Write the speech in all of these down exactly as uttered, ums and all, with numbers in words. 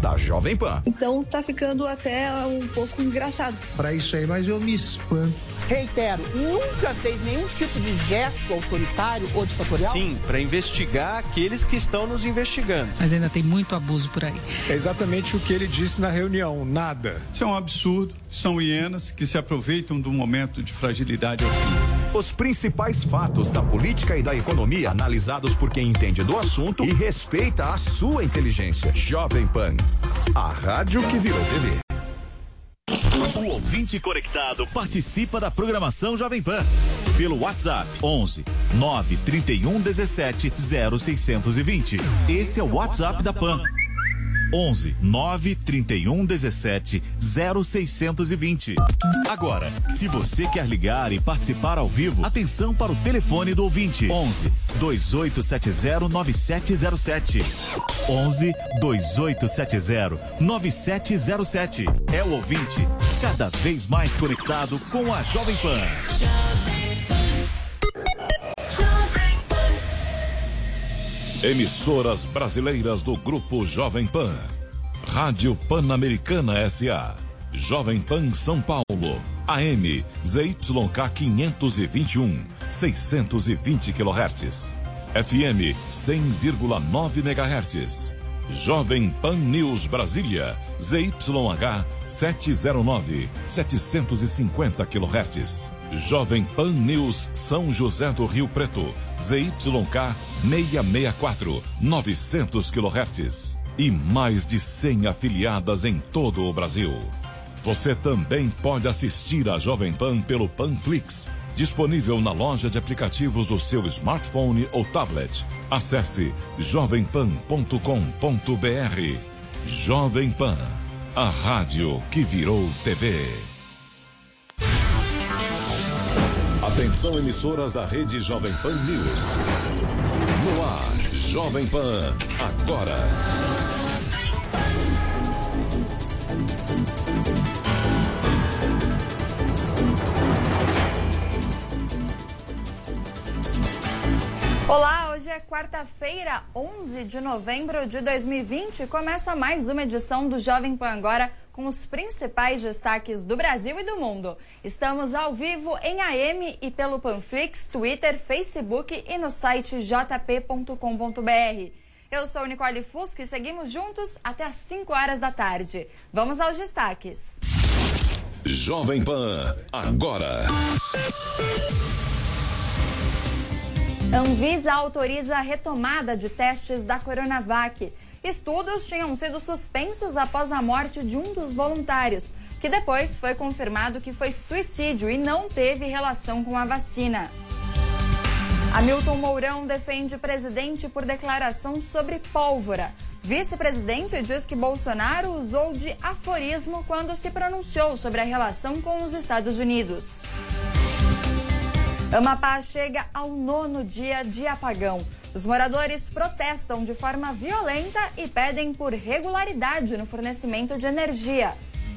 da Jovem Pan. Então tá ficando até um pouco engraçado. Para isso aí, mas eu me espanto. Reitero, nunca fez nenhum tipo de gesto autoritário ou ditatorial? Sim, para investigar aqueles que estão nos investigando. Mas ainda tem muito abuso por aí. É exatamente o que ele disse na reunião, nada. Isso é um absurdo, são hienas que se aproveitam do momento de fragilidade assim. Os principais fatos da política e da economia analisados por quem entende do assunto e respeita a sua inteligência. Jovem Pan, a rádio que virou T V. O ouvinte conectado participa da programação Jovem Pan pelo WhatsApp onze nove trinta e um dezessete zero seiscentos e vinte. Esse é o WhatsApp da Pan. onze nove trinta e um dezessete zero seiscentos e vinte. Agora, se você quer ligar e participar ao vivo, atenção para o telefone do ouvinte: onze dois oito sete zero nove sete zero sete. onze dois oito sete zero nove sete zero sete. É o ouvinte cada vez mais conectado com a Jovem Pan. Emissoras brasileiras do Grupo Jovem Pan. Rádio Pan-Americana S A. Jovem Pan São Paulo. A M Z Y K quinhentos e vinte e um, seiscentos e vinte quilohertz. F M cem vírgula nove megahertz. Jovem Pan News Brasília. Z Y H setecentos e nove, setecentos e cinquenta quilohertz. Jovem Pan News São José do Rio Preto, Z Y K seiscentos e sessenta e quatro, novecentos quilohertz. E mais de cem afiliadas em todo o Brasil. Você também pode assistir a Jovem Pan pelo Panflix, disponível na loja de aplicativos do seu smartphone ou tablet. Acesse jovem pan ponto com ponto b r. Jovem Pan, a rádio que virou T V. Atenção, emissoras da rede Jovem Pan News. No ar, Jovem Pan, agora. Olá, hoje é quarta-feira, onze de novembro de dois mil e vinte. Começa mais uma edição do Jovem Pan Agora com os principais destaques do Brasil e do mundo. Estamos ao vivo em A M e pelo Panflix, Twitter, Facebook e no site j p ponto com ponto b r. Eu sou Nicole Fusco e seguimos juntos até às cinco horas da tarde. Vamos aos destaques. Jovem Pan Agora. Anvisa autoriza a retomada de testes da Coronavac. Estudos tinham sido suspensos após a morte de um dos voluntários, que depois foi confirmado que foi suicídio e não teve relação com a vacina. Hamilton Mourão defende presidente por declaração sobre pólvora. Vice-presidente diz que Bolsonaro usou de aforismo quando se pronunciou sobre a relação com os Estados Unidos. Amapá chega ao nono dia de apagão. Os moradores protestam de forma violenta e pedem por regularidade no fornecimento de energia.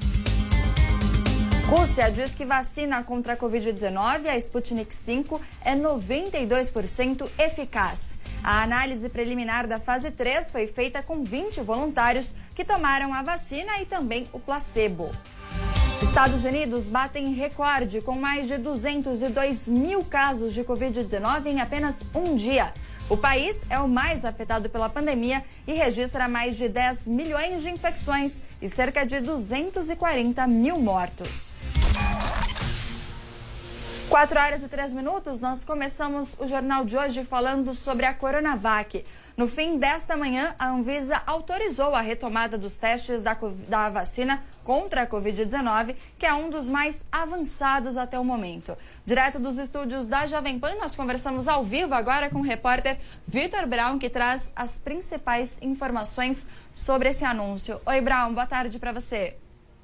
Rússia diz que vacina contra a covid dezenove, a Sputnik cinco, é noventa e dois por cento eficaz. A análise preliminar da fase três foi feita com vinte voluntários que tomaram a vacina e também o placebo. Estados Unidos batem recorde com mais de duzentos e dois mil casos de covid dezenove em apenas um dia. O país é o mais afetado pela pandemia e registra mais de dez milhões de infecções e cerca de duzentos e quarenta mil mortos. quatro horas e três minutos, nós começamos o jornal de hoje falando sobre a Coronavac. No fim desta manhã, a Anvisa autorizou a retomada dos testes da, da vacina contra a covid dezenove, que é um dos mais avançados até o momento. Direto dos estúdios da Jovem Pan, nós conversamos ao vivo agora com o repórter Vitor Brown, que traz as principais informações sobre esse anúncio. Oi, Brown, boa tarde para você.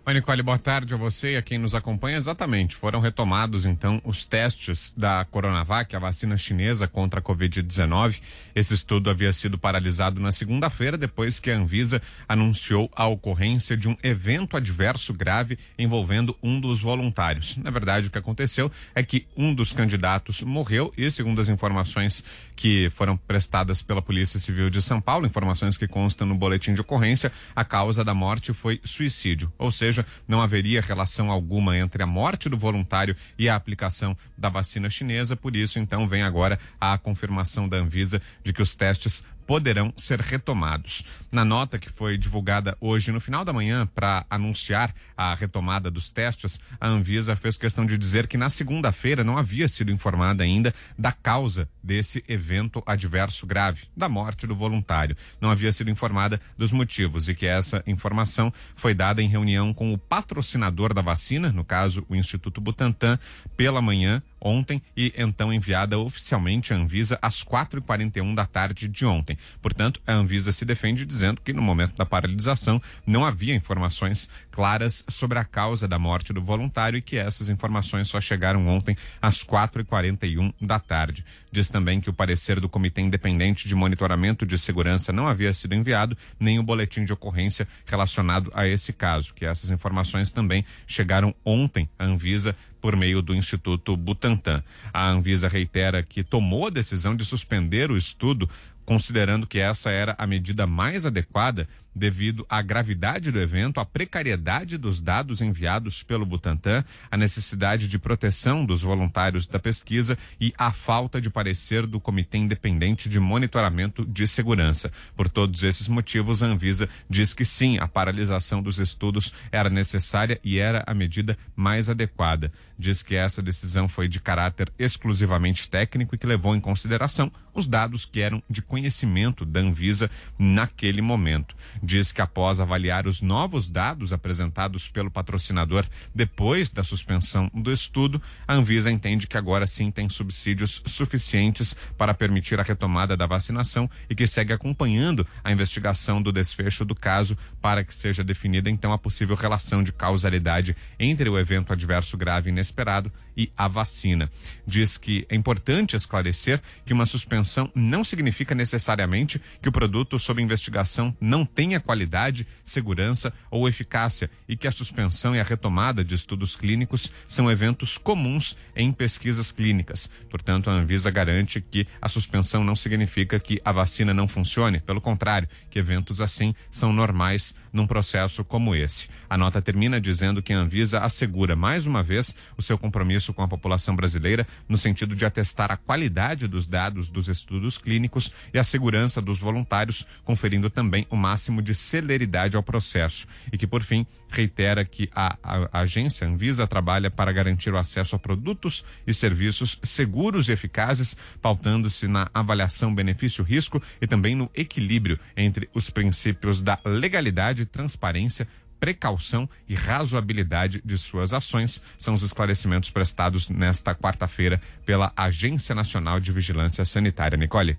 Oi, Nicole, boa tarde a você e a quem nos acompanha. Exatamente, foram retomados então os testes da Coronavac, a vacina chinesa contra a covid dezenove. Esse estudo havia sido paralisado na segunda-feira, depois que a Anvisa anunciou a ocorrência de um evento adverso grave envolvendo um dos voluntários. Na verdade, o que aconteceu é que um dos candidatos morreu e, segundo as informações que foram prestadas pela Polícia Civil de São Paulo, informações que constam no boletim de ocorrência, a causa da morte foi suicídio, ou seja, não haveria relação alguma entre a morte do voluntário e a aplicação da vacina chinesa. Por isso, então, vem agora a confirmação da Anvisa de que os testes poderão ser retomados. Na nota que foi divulgada hoje no final da manhã para anunciar a retomada dos testes, a Anvisa fez questão de dizer que na segunda-feira não havia sido informada ainda da causa desse evento adverso grave, da morte do voluntário. Não havia sido informada dos motivos e que essa informação foi dada em reunião com o patrocinador da vacina, no caso o Instituto Butantan, pela manhã ontem e então enviada oficialmente à Anvisa às quatro e quarenta e um da tarde de ontem. Portanto, a Anvisa se defende dizendo que no momento da paralisação não havia informações claras sobre a causa da morte do voluntário e que essas informações só chegaram ontem às quatro e quarenta e um da tarde. Diz também que o parecer do Comitê Independente de Monitoramento de Segurança não havia sido enviado, nem o boletim de ocorrência relacionado a esse caso, que essas informações também chegaram ontem à Anvisa por meio do Instituto Butantan. A Anvisa reitera que tomou a decisão de suspender o estudo, considerando que essa era a medida mais adequada devido à gravidade do evento, à precariedade dos dados enviados pelo Butantan, a necessidade de proteção dos voluntários da pesquisa e a falta de parecer do Comitê Independente de Monitoramento de Segurança. Por todos esses motivos, a Anvisa diz que sim, a paralisação dos estudos era necessária e era a medida mais adequada. Diz que essa decisão foi de caráter exclusivamente técnico e que levou em consideração os dados que eram de conhecimento da Anvisa naquele momento. Diz que após avaliar os novos dados apresentados pelo patrocinador depois da suspensão do estudo, a Anvisa entende que agora sim tem subsídios suficientes para permitir a retomada da vacinação e que segue acompanhando a investigação do desfecho do caso para que seja definida então a possível relação de causalidade entre o evento adverso grave inesperado e a vacina. Diz que é importante esclarecer que uma suspensão não significa necessariamente que o produto sob investigação não tenha qualidade, segurança ou eficácia e que a suspensão e a retomada de estudos clínicos são eventos comuns em pesquisas clínicas. Portanto, a Anvisa garante que a suspensão não significa que a vacina não funcione, pelo contrário, que eventos assim são normais num processo como esse. A nota termina dizendo que a Anvisa assegura mais uma vez o seu compromisso com a população brasileira no sentido de atestar a qualidade dos dados dos estudos clínicos e a segurança dos voluntários, conferindo também o máximo de celeridade ao processo e que, por fim, reitera que a, a, a agência Anvisa trabalha para garantir o acesso a produtos e serviços seguros e eficazes, pautando-se na avaliação benefício-risco e também no equilíbrio entre os princípios da legalidade, transparência, precaução e razoabilidade de suas ações. São os esclarecimentos prestados nesta quarta-feira pela Agência Nacional de Vigilância Sanitária. Nicole.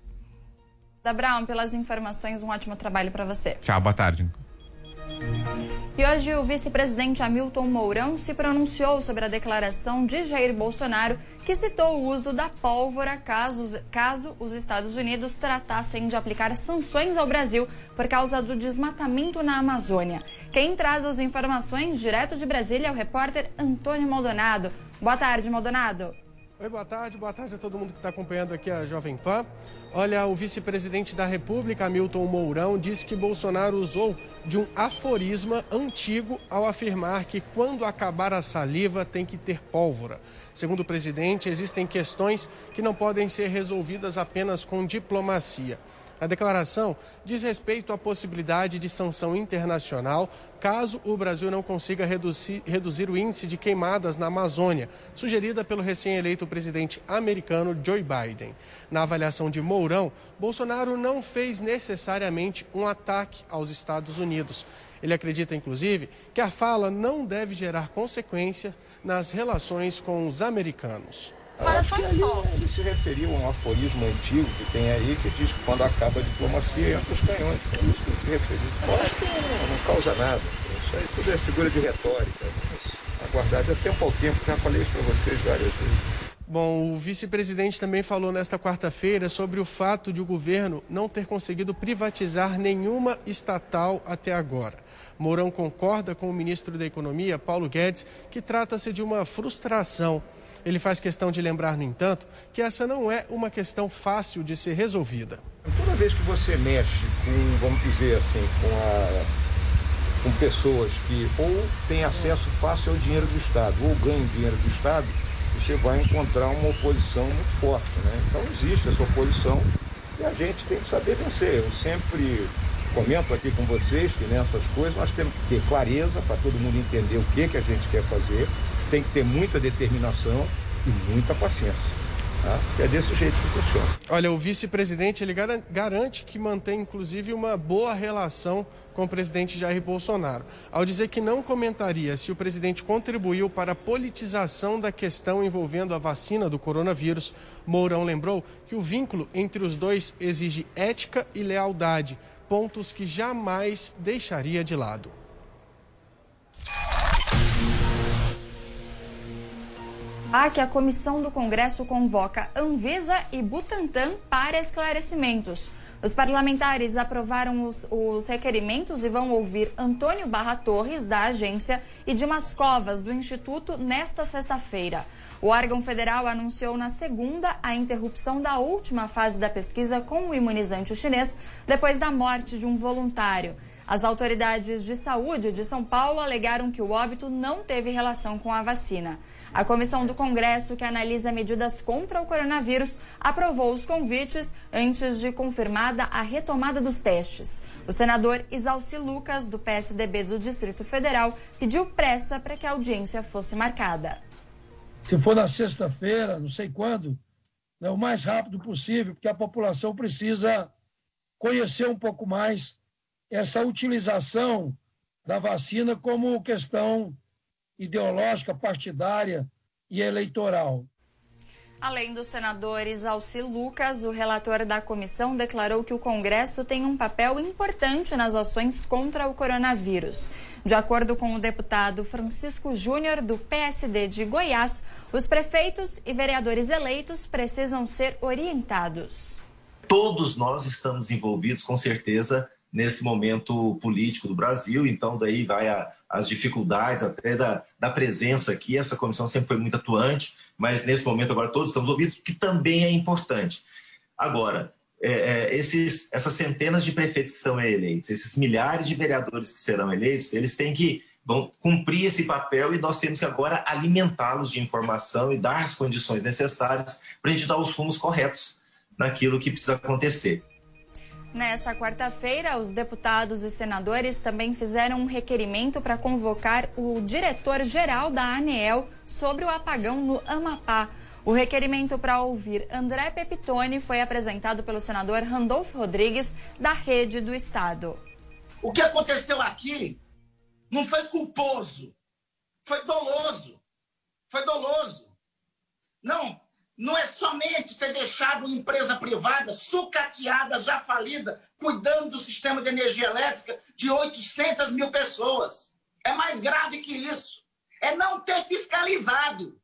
Da Brown, pelas informações, um ótimo trabalho para você. Tchau, boa tarde. E hoje o vice-presidente Hamilton Mourão se pronunciou sobre a declaração de Jair Bolsonaro, que citou o uso da pólvora caso, caso os Estados Unidos tratassem de aplicar sanções ao Brasil por causa do desmatamento na Amazônia. Quem traz as informações direto de Brasília é o repórter Antônio Maldonado. Boa tarde, Maldonado. Oi, boa tarde, boa tarde a todo mundo que está acompanhando aqui a Jovem Pan. Olha, o vice-presidente da República, Hamilton Mourão, disse que Bolsonaro usou de um aforisma antigo ao afirmar que quando acabar a saliva tem que ter pólvora. Segundo o presidente, existem questões que não podem ser resolvidas apenas com diplomacia. A declaração diz respeito à possibilidade de sanção internacional caso o Brasil não consiga reduzir, reduzir o índice de queimadas na Amazônia, sugerida pelo recém-eleito presidente americano Joe Biden. Na avaliação de Mourão, Bolsonaro não fez necessariamente um ataque aos Estados Unidos. Ele acredita, inclusive, que a fala não deve gerar consequências nas relações com os americanos. Acho que ali ele se referiu a um aforismo antigo que tem aí, que diz que quando acaba a diplomacia entra os canhões. É isso que ele se referiu. Eu acho que não, não causa nada. Isso aí tudo é figura de retórica. Vamos aguardar de tempo ao tempo, já falei isso para vocês várias vezes. Bom, o vice-presidente também falou nesta quarta-feira sobre o fato de o governo não ter conseguido privatizar nenhuma estatal até agora. Mourão concorda com o ministro da Economia, Paulo Guedes, que trata-se de uma frustração. Ele faz questão de lembrar, no entanto, que essa não é uma questão fácil de ser resolvida. Toda vez que você mexe com, vamos dizer assim, com, a, com pessoas que ou têm acesso fácil ao dinheiro do Estado ou ganham dinheiro do Estado, você vai encontrar uma oposição muito forte, né? Então existe essa oposição e a gente tem que saber vencer. Eu sempre comento aqui com vocês que nessas coisas nós temos que ter clareza para todo mundo entender o que, que a gente quer fazer, tem que ter muita determinação e muita paciência. Tá? É desse jeito que funciona. Olha, o vice-presidente ele garante que mantém inclusive uma boa relação com o presidente Jair Bolsonaro, ao dizer que não comentaria se o presidente contribuiu para a politização da questão envolvendo a vacina do coronavírus. Mourão lembrou que o vínculo entre os dois exige ética e lealdade, pontos que jamais deixaria de lado. Ah, que a comissão do Congresso convoca Anvisa e Butantan para esclarecimentos. Os parlamentares aprovaram os, os requerimentos e vão ouvir Antônio Barra Torres, da agência, e Dimas Covas, do Instituto, nesta sexta-feira. O órgão federal anunciou na segunda a interrupção da última fase da pesquisa com o imunizante chinês, depois da morte de um voluntário. As autoridades de saúde de São Paulo alegaram que o óbito não teve relação com a vacina. A comissão do Congresso, que analisa medidas contra o coronavírus, aprovou os convites antes de confirmada a retomada dos testes. O senador Isalci Lucas, do P S D B do Distrito Federal, pediu pressa para que a audiência fosse marcada. Se for na sexta-feira, não sei quando, né, o mais rápido possível, porque a população precisa conhecer um pouco mais essa utilização da vacina como questão ideológica, partidária e eleitoral. Além do senador Isalci Lucas, o relator da comissão declarou que o Congresso tem um papel importante nas ações contra o coronavírus. De acordo com o deputado Francisco Júnior, do P S D de Goiás, os prefeitos e vereadores eleitos precisam ser orientados. Todos nós estamos envolvidos, com certeza, nesse momento político do Brasil, então daí vai a, as dificuldades até da, da presença aqui. Essa comissão sempre foi muito atuante, mas nesse momento agora todos estamos ouvidos, que também é importante. Agora, é, é, esses, essas centenas de prefeitos que são eleitos, esses milhares de vereadores que serão eleitos, eles têm que vão cumprir esse papel e nós temos que agora alimentá-los de informação e dar as condições necessárias para a gente dar os rumos corretos naquilo que precisa acontecer. Nesta quarta-feira, os deputados e senadores também fizeram um requerimento para convocar o diretor-geral da ANEEL sobre o apagão no Amapá. O requerimento para ouvir André Pepitone foi apresentado pelo senador Randolfo Rodrigues, da Rede do Estado. O que aconteceu aqui não foi culposo, foi doloso. Foi doloso. Não. Não é somente ter deixado uma empresa privada sucateada, já falida, cuidando do sistema de energia elétrica de oitocentas mil pessoas. É mais grave que isso. É não ter fiscalizado.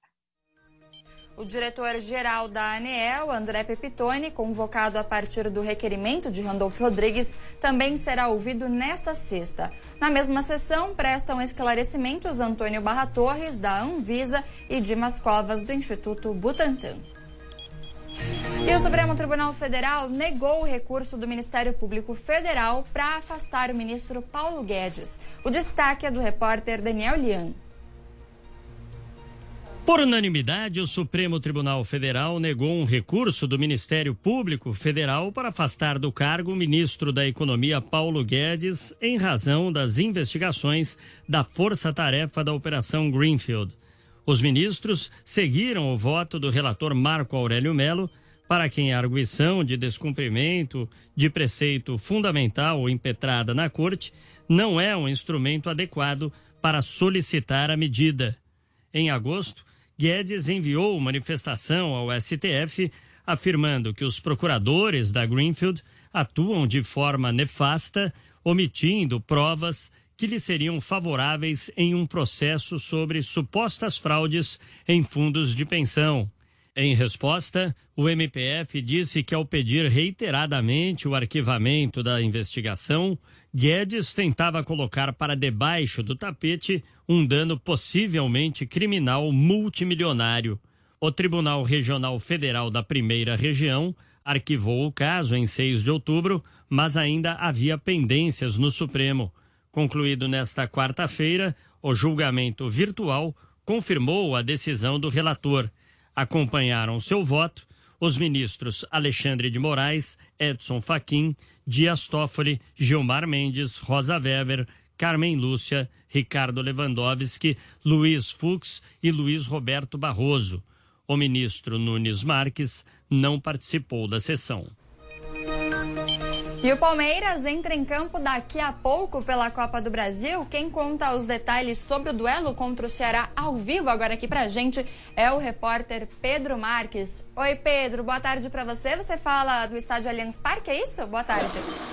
O diretor-geral da ANEEL, André Pepitone, convocado a partir do requerimento de Randolfo Rodrigues, também será ouvido nesta sexta. Na mesma sessão, prestam esclarecimentos Antônio Barra Torres, da Anvisa, e Dimas Covas, do Instituto Butantan. E o Supremo Tribunal Federal negou o recurso do Ministério Público Federal para afastar o ministro Paulo Guedes. O destaque é do repórter Daniel Lian. Por unanimidade, o Supremo Tribunal Federal negou um recurso do Ministério Público Federal para afastar do cargo o ministro da Economia Paulo Guedes em razão das investigações da Força-Tarefa da Operação Greenfield. Os ministros seguiram o voto do relator Marco Aurélio Mello, para quem a arguição de descumprimento de preceito fundamental impetrada na Corte não é um instrumento adequado para solicitar a medida. Em agosto, Guedes enviou manifestação ao S T F afirmando que os procuradores da Greenfield atuam de forma nefasta, omitindo provas que lhe seriam favoráveis em um processo sobre supostas fraudes em fundos de pensão. Em resposta, o M P F disse que, ao pedir reiteradamente o arquivamento da investigação, Guedes tentava colocar para debaixo do tapete um dano possivelmente criminal multimilionário. O Tribunal Regional Federal da Primeira Região arquivou o caso em seis de outubro, mas ainda havia pendências no Supremo. Concluído nesta quarta-feira, o julgamento virtual confirmou a decisão do relator. Acompanharam seu voto os ministros Alexandre de Moraes, Edson Fachin, Dias Toffoli, Gilmar Mendes, Rosa Weber, Carmen Lúcia, Ricardo Lewandowski, Luiz Fux e Luiz Roberto Barroso. O ministro Nunes Marques não participou da sessão. E o Palmeiras entra em campo daqui a pouco pela Copa do Brasil. Quem conta os detalhes sobre o duelo contra o Ceará ao vivo agora aqui pra gente é o repórter Pedro Marques. Oi, Pedro, boa tarde pra você. Você fala do estádio Allianz Parque, é isso? Boa tarde.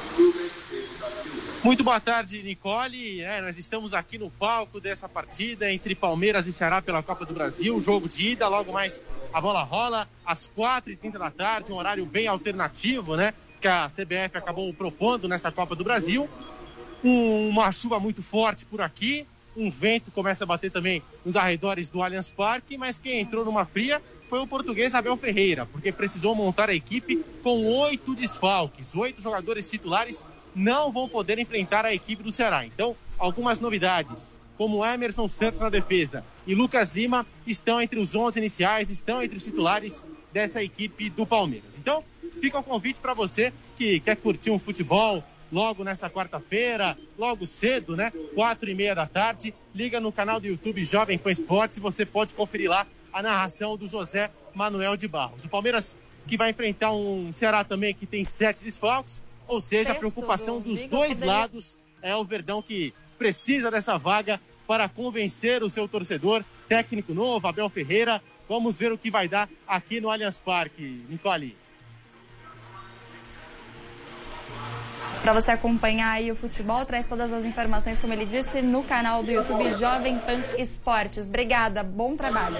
Muito boa tarde, Nicole. É, nós estamos aqui no palco dessa partida entre Palmeiras e Ceará pela Copa do Brasil. Jogo de ida, logo mais a bola rola às quatro e trinta da tarde, um horário bem alternativo, né? Que a C B F acabou propondo nessa Copa do Brasil. Um, uma chuva muito forte por aqui, um vento começa a bater também nos arredores do Allianz Parque, mas quem entrou numa fria foi o português Abel Ferreira, porque precisou montar a equipe com oito desfalques. Oito jogadores titulares não vão poder enfrentar a equipe do Ceará. Então, algumas novidades, como Emerson Santos na defesa e Lucas Lima, estão entre os onze iniciais, estão entre os titulares dessa equipe do Palmeiras. Então, fica o convite para você que quer curtir um futebol logo nessa quarta-feira, logo cedo, né? Quatro e meia da tarde. Liga no canal do YouTube Jovem Pan Esportes e você pode conferir lá a narração do José Manuel de Barros. O Palmeiras que vai enfrentar um Ceará também que tem sete desfalques, ou seja, a preocupação dos dois lados. É o Verdão que precisa dessa vaga para convencer o seu torcedor. Técnico novo, Abel Ferreira. Vamos ver o que vai dar aqui no Allianz Parque, Nicole. Para você acompanhar aí o futebol, traz todas as informações, como ele disse, no canal do YouTube Jovem Pan Esportes. Obrigada, bom trabalho.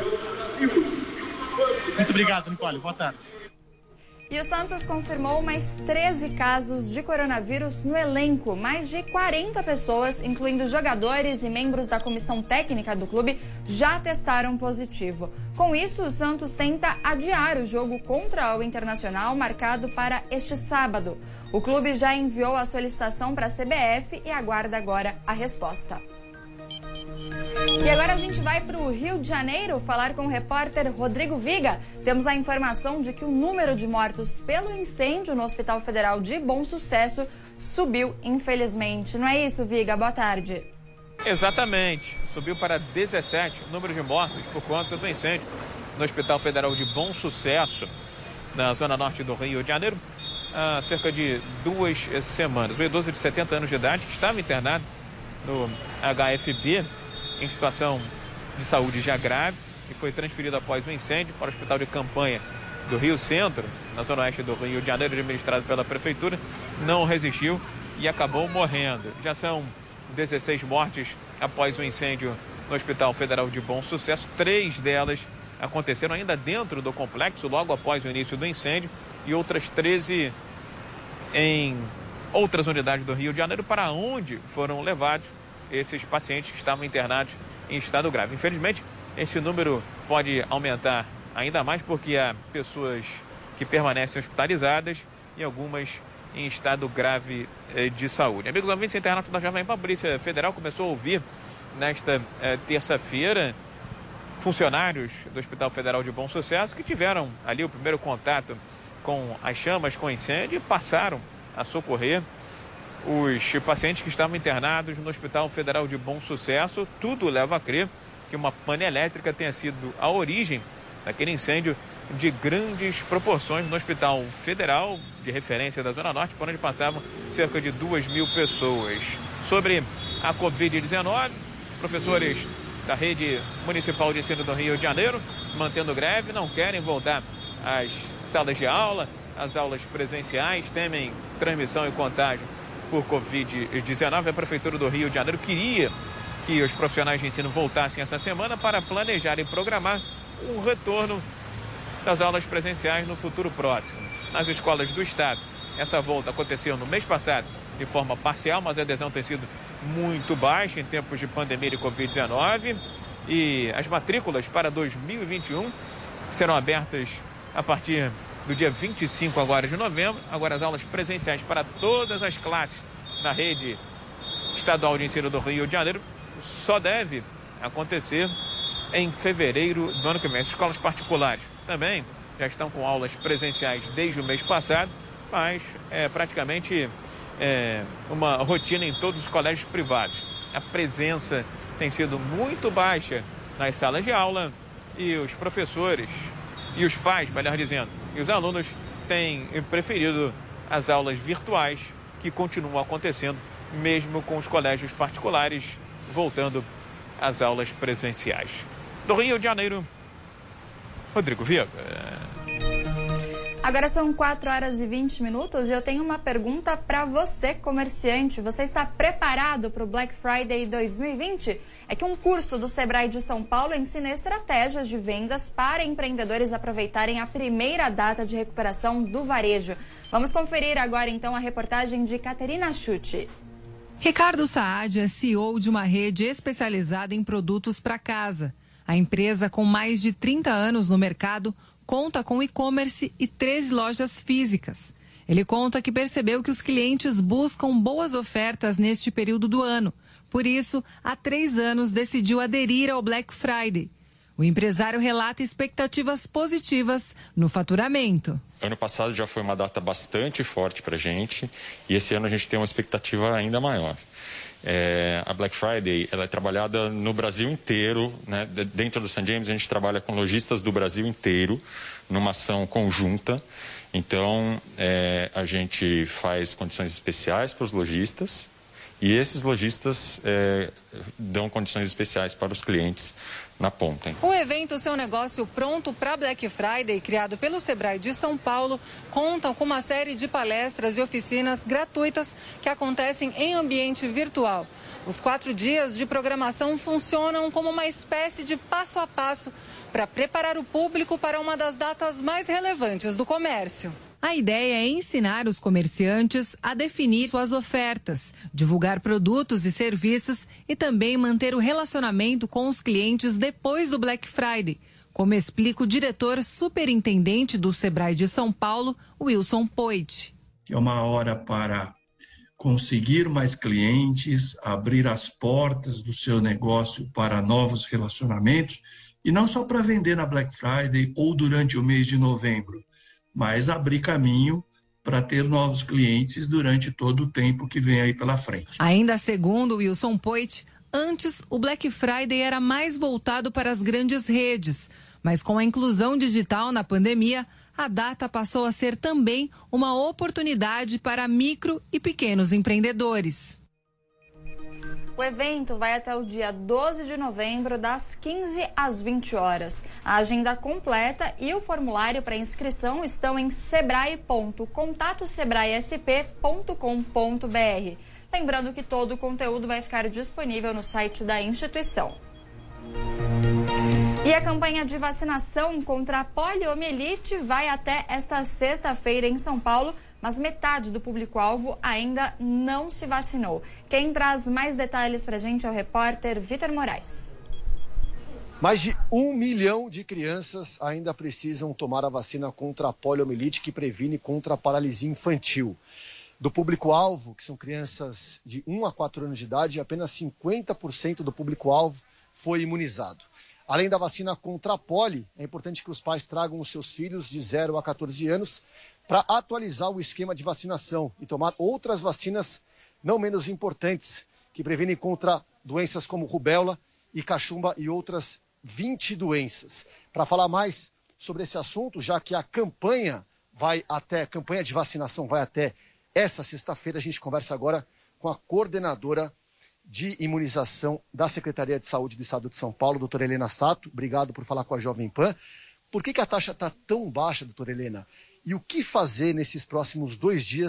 Muito obrigado, Nicole. Boa tarde. E o Santos confirmou mais treze casos de coronavírus no elenco. Mais de quarenta pessoas, incluindo jogadores e membros da comissão técnica do clube, já testaram positivo. Com isso, o Santos tenta adiar o jogo contra o Internacional, marcado para este sábado. O clube já enviou a solicitação para a C B F e aguarda agora a resposta. E agora a gente vai para o Rio de Janeiro falar com o repórter Rodrigo Viga. Temos a informação de que o número de mortos pelo incêndio no Hospital Federal de Bom Sucesso subiu, infelizmente. Não é isso, Viga? Boa tarde. Exatamente. Subiu para dezessete o número de mortos por conta do incêndio no Hospital Federal de Bom Sucesso, na zona norte do Rio de Janeiro, há cerca de duas semanas. O idoso de setenta anos de idade estava internado no H F B, em situação de saúde já grave, e foi transferido após o incêndio para o Hospital de Campanha do Rio Centro, na zona oeste do Rio de Janeiro, administrado pela Prefeitura. Não resistiu e acabou morrendo. Já são dezesseis mortes após o incêndio no Hospital Federal de Bom Sucesso. Três delas aconteceram ainda dentro do complexo, logo após o início do incêndio, e outras treze em outras unidades do Rio de Janeiro, para onde foram levados esses pacientes que estavam internados em estado grave. Infelizmente, esse número pode aumentar ainda mais, porque há pessoas que permanecem hospitalizadas e algumas em estado grave eh, de saúde. Amigos ouvintes internautas da Jovem Pan, a Polícia Federal começou a ouvir nesta eh, terça-feira funcionários do Hospital Federal de Bom Sucesso que tiveram ali o primeiro contato com as chamas, com o incêndio, e passaram a socorrer os pacientes que estavam internados no Hospital Federal de Bom Sucesso. Tudo leva a crer que uma pane elétrica tenha sido a origem daquele incêndio de grandes proporções no Hospital Federal, de referência da Zona Norte, por onde passavam cerca de duas mil pessoas. Sobre a covid dezenove, professores da Rede Municipal de Ensino do Rio de Janeiro, mantendo greve, não querem voltar às salas de aula, às aulas presenciais, temem transmissão e contágio por covid dezenove. A Prefeitura do Rio de Janeiro queria que os profissionais de ensino voltassem essa semana para planejar e programar o retorno das aulas presenciais no futuro próximo. Nas escolas do estado, essa volta aconteceu no mês passado de forma parcial, mas a adesão tem sido muito baixa em tempos de pandemia de covid dezenove. E as matrículas para dois mil e vinte e um serão abertas a partir do dia vinte e cinco agora de novembro. Agora as aulas presenciais para todas as classes na rede estadual de ensino do Rio de Janeiro só deve acontecer em fevereiro do ano que vem. As escolas particulares também já estão com aulas presenciais desde o mês passado, mas é praticamente é, uma rotina em todos os colégios privados. A presença tem sido muito baixa nas salas de aula e os professores e os pais, melhor dizendo, e os alunos têm preferido as aulas virtuais, que continuam acontecendo mesmo com os colégios particulares voltando às aulas presenciais. Do Rio de Janeiro, Rodrigo Viega. Agora são quatro horas e vinte minutos e eu tenho uma pergunta para você, comerciante. Você está preparado para o Black Friday dois mil e vinte? É que um curso do Sebrae de São Paulo ensina estratégias de vendas para empreendedores aproveitarem a primeira data de recuperação do varejo. Vamos conferir agora então a reportagem de Caterina Schutte. Ricardo Saad é C E O de uma rede especializada em produtos para casa. A empresa, com mais de trinta anos no mercado, conta com e-commerce e treze lojas físicas. Ele conta que percebeu que os clientes buscam boas ofertas neste período do ano. Por isso, há três anos decidiu aderir ao Black Friday. O empresário relata expectativas positivas no faturamento. Ano passado já foi uma data bastante forte para a gente e esse ano a gente tem uma expectativa ainda maior. É, a Black Friday ela é trabalhada no Brasil inteiro, né? Dentro do Sun James a gente trabalha com lojistas do Brasil inteiro numa ação conjunta. Então é, a gente faz condições especiais para os lojistas e esses lojistas é, dão condições especiais para os clientes na ponta. Hein? O evento Seu Negócio Pronto para Black Friday, criado pelo Sebrae de São Paulo, conta com uma série de palestras e oficinas gratuitas que acontecem em ambiente virtual. Os quatro dias de programação funcionam como uma espécie de passo a passo para preparar o público para uma das datas mais relevantes do comércio. A ideia é ensinar os comerciantes a definir suas ofertas, divulgar produtos e serviços e também manter o relacionamento com os clientes depois do Black Friday, como explica o diretor superintendente do Sebrae de São Paulo, Wilson Poit. É uma hora para conseguir mais clientes, abrir as portas do seu negócio para novos relacionamentos e não só para vender na Black Friday ou durante o mês de novembro, mas abrir caminho para ter novos clientes durante todo o tempo que vem aí pela frente. Ainda segundo Wilson Poit, antes o Black Friday era mais voltado para as grandes redes, mas com a inclusão digital na pandemia, a data passou a ser também uma oportunidade para micro e pequenos empreendedores. O evento vai até o dia doze de novembro, das quinze às vinte horas. A agenda completa e o formulário para inscrição estão em sebrae ponto contato sebrae s p ponto com ponto b r. Lembrando que todo o conteúdo vai ficar disponível no site da instituição. E a campanha de vacinação contra a poliomielite vai até esta sexta-feira em São Paulo, mas metade do público-alvo ainda não se vacinou. Quem traz mais detalhes para a gente é o repórter Vitor Moraes. Mais de um milhão de crianças ainda precisam tomar a vacina contra a poliomielite, que previne contra a paralisia infantil. Do público-alvo, que são crianças de um a quatro anos de idade, apenas cinquenta por cento do público-alvo foi imunizado. Além da vacina contra a poli, é importante que os pais tragam os seus filhos de zero a quatorze anos para atualizar o esquema de vacinação e tomar outras vacinas não menos importantes, que previnem contra doenças como rubéola e cachumba e outras vinte doenças. Para falar mais sobre esse assunto, já que a campanha vai até, a campanha de vacinação vai até essa sexta-feira, a gente conversa agora com a coordenadora de imunização da Secretaria de Saúde do Estado de São Paulo, doutora Helena Sato. Obrigado por falar com a Jovem Pan. Por que, que a taxa está tão baixa, doutora Helena? E o que fazer nesses próximos dois dias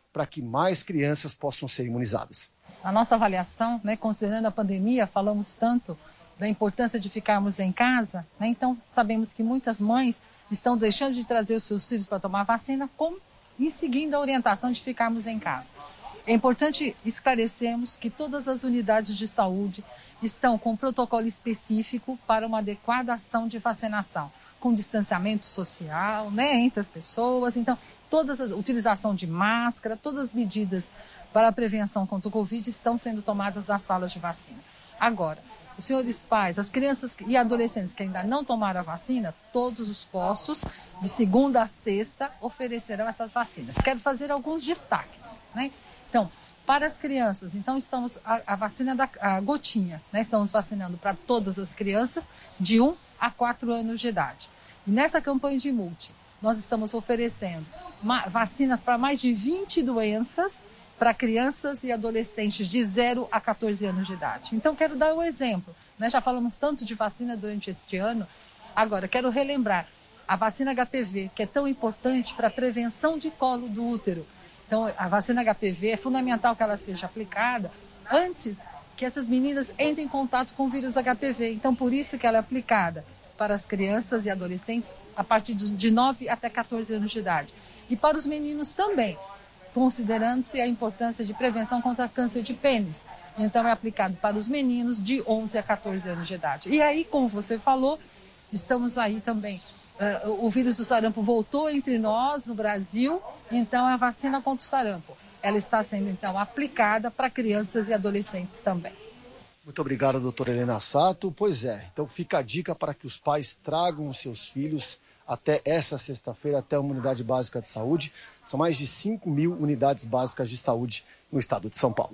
para que mais crianças possam ser imunizadas. Na nossa avaliação, né, considerando a pandemia, falamos tanto da importância de ficarmos em casa, né, então sabemos que muitas mães estão deixando de trazer os seus filhos para tomar vacina com, e seguindo a orientação de ficarmos em casa. É importante esclarecermos que todas as unidades de saúde estão com um protocolo específico para uma adequada ação de vacinação, com distanciamento social, né, entre as pessoas. Então, todas as utilização de máscara, todas as medidas para a prevenção contra o Covid estão sendo tomadas nas salas de vacina. Agora, os senhores pais, as crianças e adolescentes que ainda não tomaram a vacina, todos os postos, de segunda a sexta, oferecerão essas vacinas. Quero fazer alguns destaques, né? Então, para as crianças, então estamos a, a vacina da a gotinha, né? Estamos vacinando para todas as crianças de um a quatro anos de idade. E nessa campanha de multi, nós estamos oferecendo ma, vacinas para mais de vinte doenças para crianças e adolescentes de zero a quatorze anos de idade. Então, quero dar um exemplo, né? Já falamos tanto de vacina durante este ano, agora quero relembrar a vacina H P V, que é tão importante para a prevenção de colo do útero. Então, a vacina H P V é fundamental que ela seja aplicada antes que essas meninas entrem em contato com o vírus H P V. Então, por isso que ela é aplicada para as crianças e adolescentes a partir de nove até quatorze anos de idade. E para os meninos também, considerando-se a importância de prevenção contra câncer de pênis. Então, é aplicado para os meninos de onze a quatorze anos de idade. E aí, como você falou, estamos aí também. Uh, o vírus do sarampo voltou entre nós no Brasil, então a vacina contra o sarampo, ela está sendo então aplicada para crianças e adolescentes também. Muito obrigado, doutora Helena Sato. Pois é, então fica a dica para que os pais tragam os seus filhos até essa sexta-feira, até uma unidade básica de saúde. São mais de cinco mil unidades básicas de saúde no estado de São Paulo.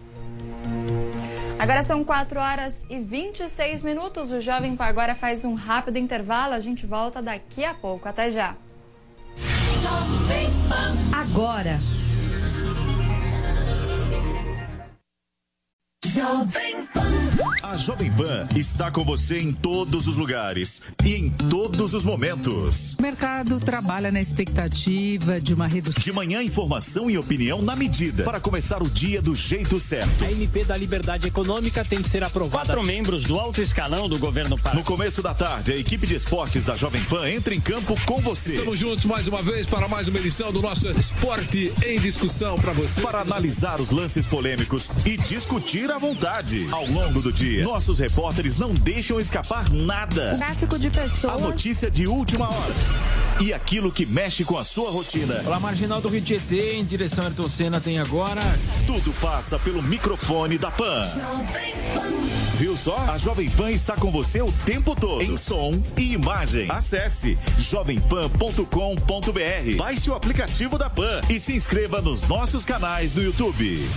Agora são quatro horas e vinte e seis minutos. O Jovem Pan agora faz um rápido intervalo. A gente volta daqui a pouco. Até já. Agora. Jovem Pan. A Jovem Pan está com você em todos os lugares e em todos os momentos. O mercado trabalha na expectativa de uma redução. De manhã, informação e opinião na medida para começar o dia do jeito certo. A M P da Liberdade Econômica tem que ser aprovada. Quatro membros do alto escalão do governo Pará. No começo da tarde, a equipe de esportes da Jovem Pan entra em campo com você. Estamos juntos mais uma vez para mais uma edição do nosso Esporte em Discussão para você. Para analisar os lances polêmicos e discutir à vontade. Ao longo do dia, nossos repórteres não deixam escapar nada. Tráfico de pessoas. A notícia de última hora. E aquilo que mexe com a sua rotina. Pela marginal do Rio Tietê, em direção a Ayrton Senna, tem agora... Tudo passa pelo microfone da Pan. Viu só? A Jovem Pan está com você o tempo todo. Em som e imagem. Acesse jovem pan ponto com ponto b r. Baixe o aplicativo da Pan e se inscreva nos nossos canais no YouTube.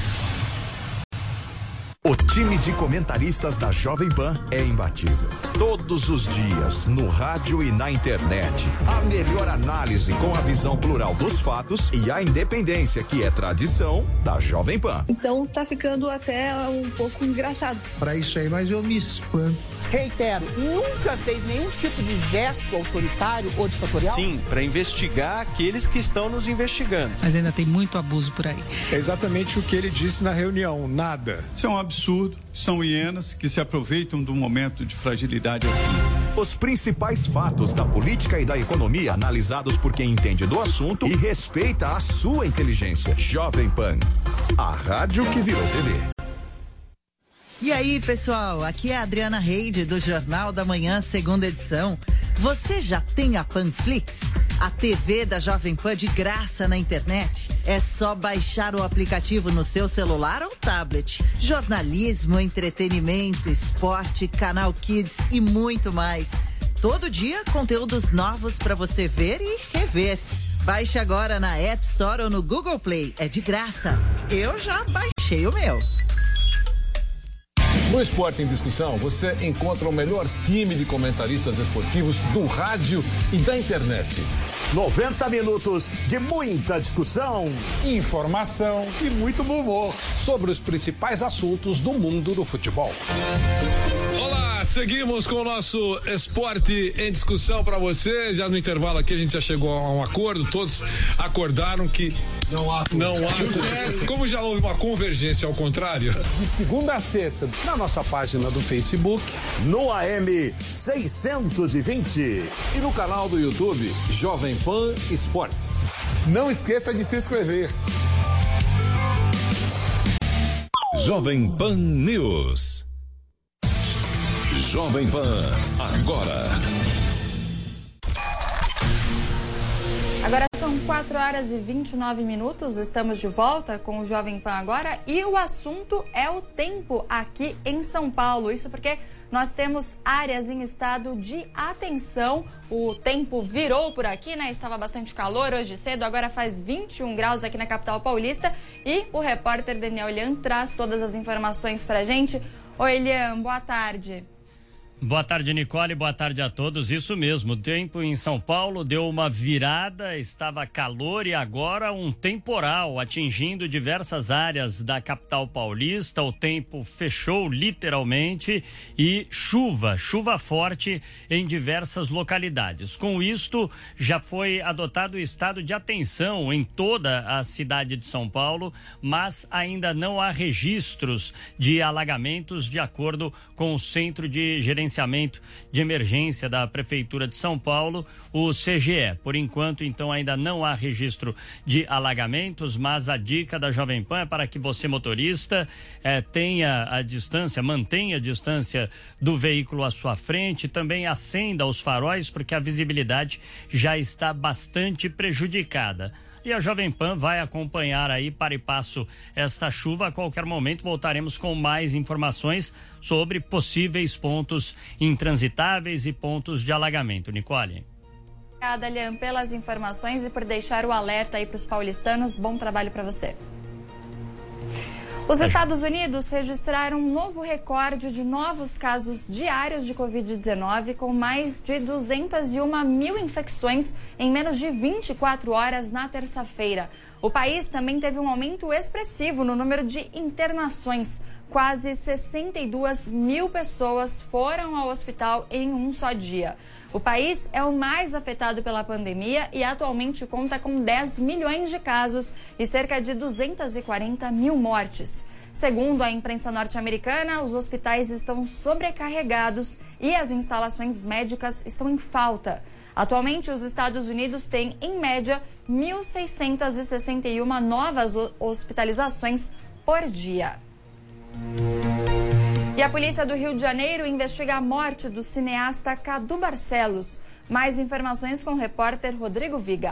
O time de comentaristas da Jovem Pan é imbatível. Todos os dias, no rádio e na internet. A melhor análise com a visão plural dos fatos e a independência, que é tradição da Jovem Pan. Então tá ficando até um pouco engraçado. Pra isso aí, mas eu me espanto. Reitero, nunca fez nenhum tipo de gesto autoritário ou ditatorial? Sim, para investigar aqueles que estão nos investigando. Mas ainda tem muito abuso por aí. É exatamente o que ele disse na reunião, nada. Isso é um absurdo, são hienas que se aproveitam do momento de fragilidade assim. Os principais fatos da política e da economia analisados por quem entende do assunto e respeita a sua inteligência. Jovem Pan, a rádio que virou T V. E aí, pessoal, aqui é a Adriana Reide do Jornal da Manhã, segunda edição. Você já tem a Panflix? A T V da Jovem Pan de graça na internet? É só baixar o aplicativo no seu celular ou tablet. Jornalismo, entretenimento, esporte, canal Kids e muito mais. Todo dia, conteúdos novos para você ver e rever. Baixe agora na App Store ou no Google Play. É de graça. Eu já baixei o meu. No Esporte em Discussão, você encontra o melhor time de comentaristas esportivos do rádio e da internet. noventa minutos de muita discussão, informação e muito bom humor sobre os principais assuntos do mundo do futebol. Olá, seguimos com o nosso Esporte em Discussão para você. Já no intervalo aqui a gente já chegou a um acordo, todos acordaram que Não há. Não há. Como já houve uma convergência ao contrário. De segunda a sexta, na nossa página do Facebook, no A M seiscentos e vinte e no canal do YouTube Jovem Pan Esportes. Não esqueça de se inscrever. Jovem Pan News. Jovem Pan, agora. Agora são quatro horas e vinte e nove minutos, estamos de volta com o Jovem Pan agora e o assunto é o tempo aqui em São Paulo. Isso porque nós temos áreas em estado de atenção. O tempo virou por aqui, né? Estava bastante calor hoje cedo, agora faz vinte e um graus aqui na capital paulista e o repórter Daniel Elian traz todas as informações pra gente. Oi, Elian, boa tarde. Boa tarde, Nicole, boa tarde a todos. Isso mesmo, o tempo em São Paulo deu uma virada, estava calor e agora um temporal atingindo diversas áreas da capital paulista. O tempo fechou literalmente e chuva, chuva forte em diversas localidades. Com isto, já foi adotado o estado de atenção em toda a cidade de São Paulo, mas ainda não há registros de alagamentos de acordo com o Centro de Gerenciamento de Emergência da Prefeitura de São Paulo, o C G E. Por enquanto, então, ainda não há registro de alagamentos, mas a dica da Jovem Pan é para que você, motorista, eh, tenha a distância, mantenha a distância do veículo à sua frente, também acenda os faróis, porque a visibilidade já está bastante prejudicada. E a Jovem Pan vai acompanhar aí para e passo esta chuva. A qualquer momento voltaremos com mais informações sobre possíveis pontos intransitáveis e pontos de alagamento. Nicole. Obrigada, Lian, pelas informações e por deixar o alerta aí para os paulistanos. Bom trabalho para você. Os Estados Unidos registraram um novo recorde de novos casos diários de covid dezenove, com mais de duzentas e uma mil infecções em menos de vinte e quatro horas na terça-feira. O país também teve um aumento expressivo no número de internações. Quase sessenta e duas mil pessoas foram ao hospital em um só dia. O país é o mais afetado pela pandemia e atualmente conta com dez milhões de casos e cerca de duzentas e quarenta mil mortes. Segundo a imprensa norte-americana, os hospitais estão sobrecarregados e as instalações médicas estão em falta. Atualmente, os Estados Unidos têm, em média, mil seiscentas e sessenta e uma novas hospitalizações por dia. E a polícia do Rio de Janeiro investiga a morte do cineasta Cadu Barcelos. Mais informações com o repórter Rodrigo Viga.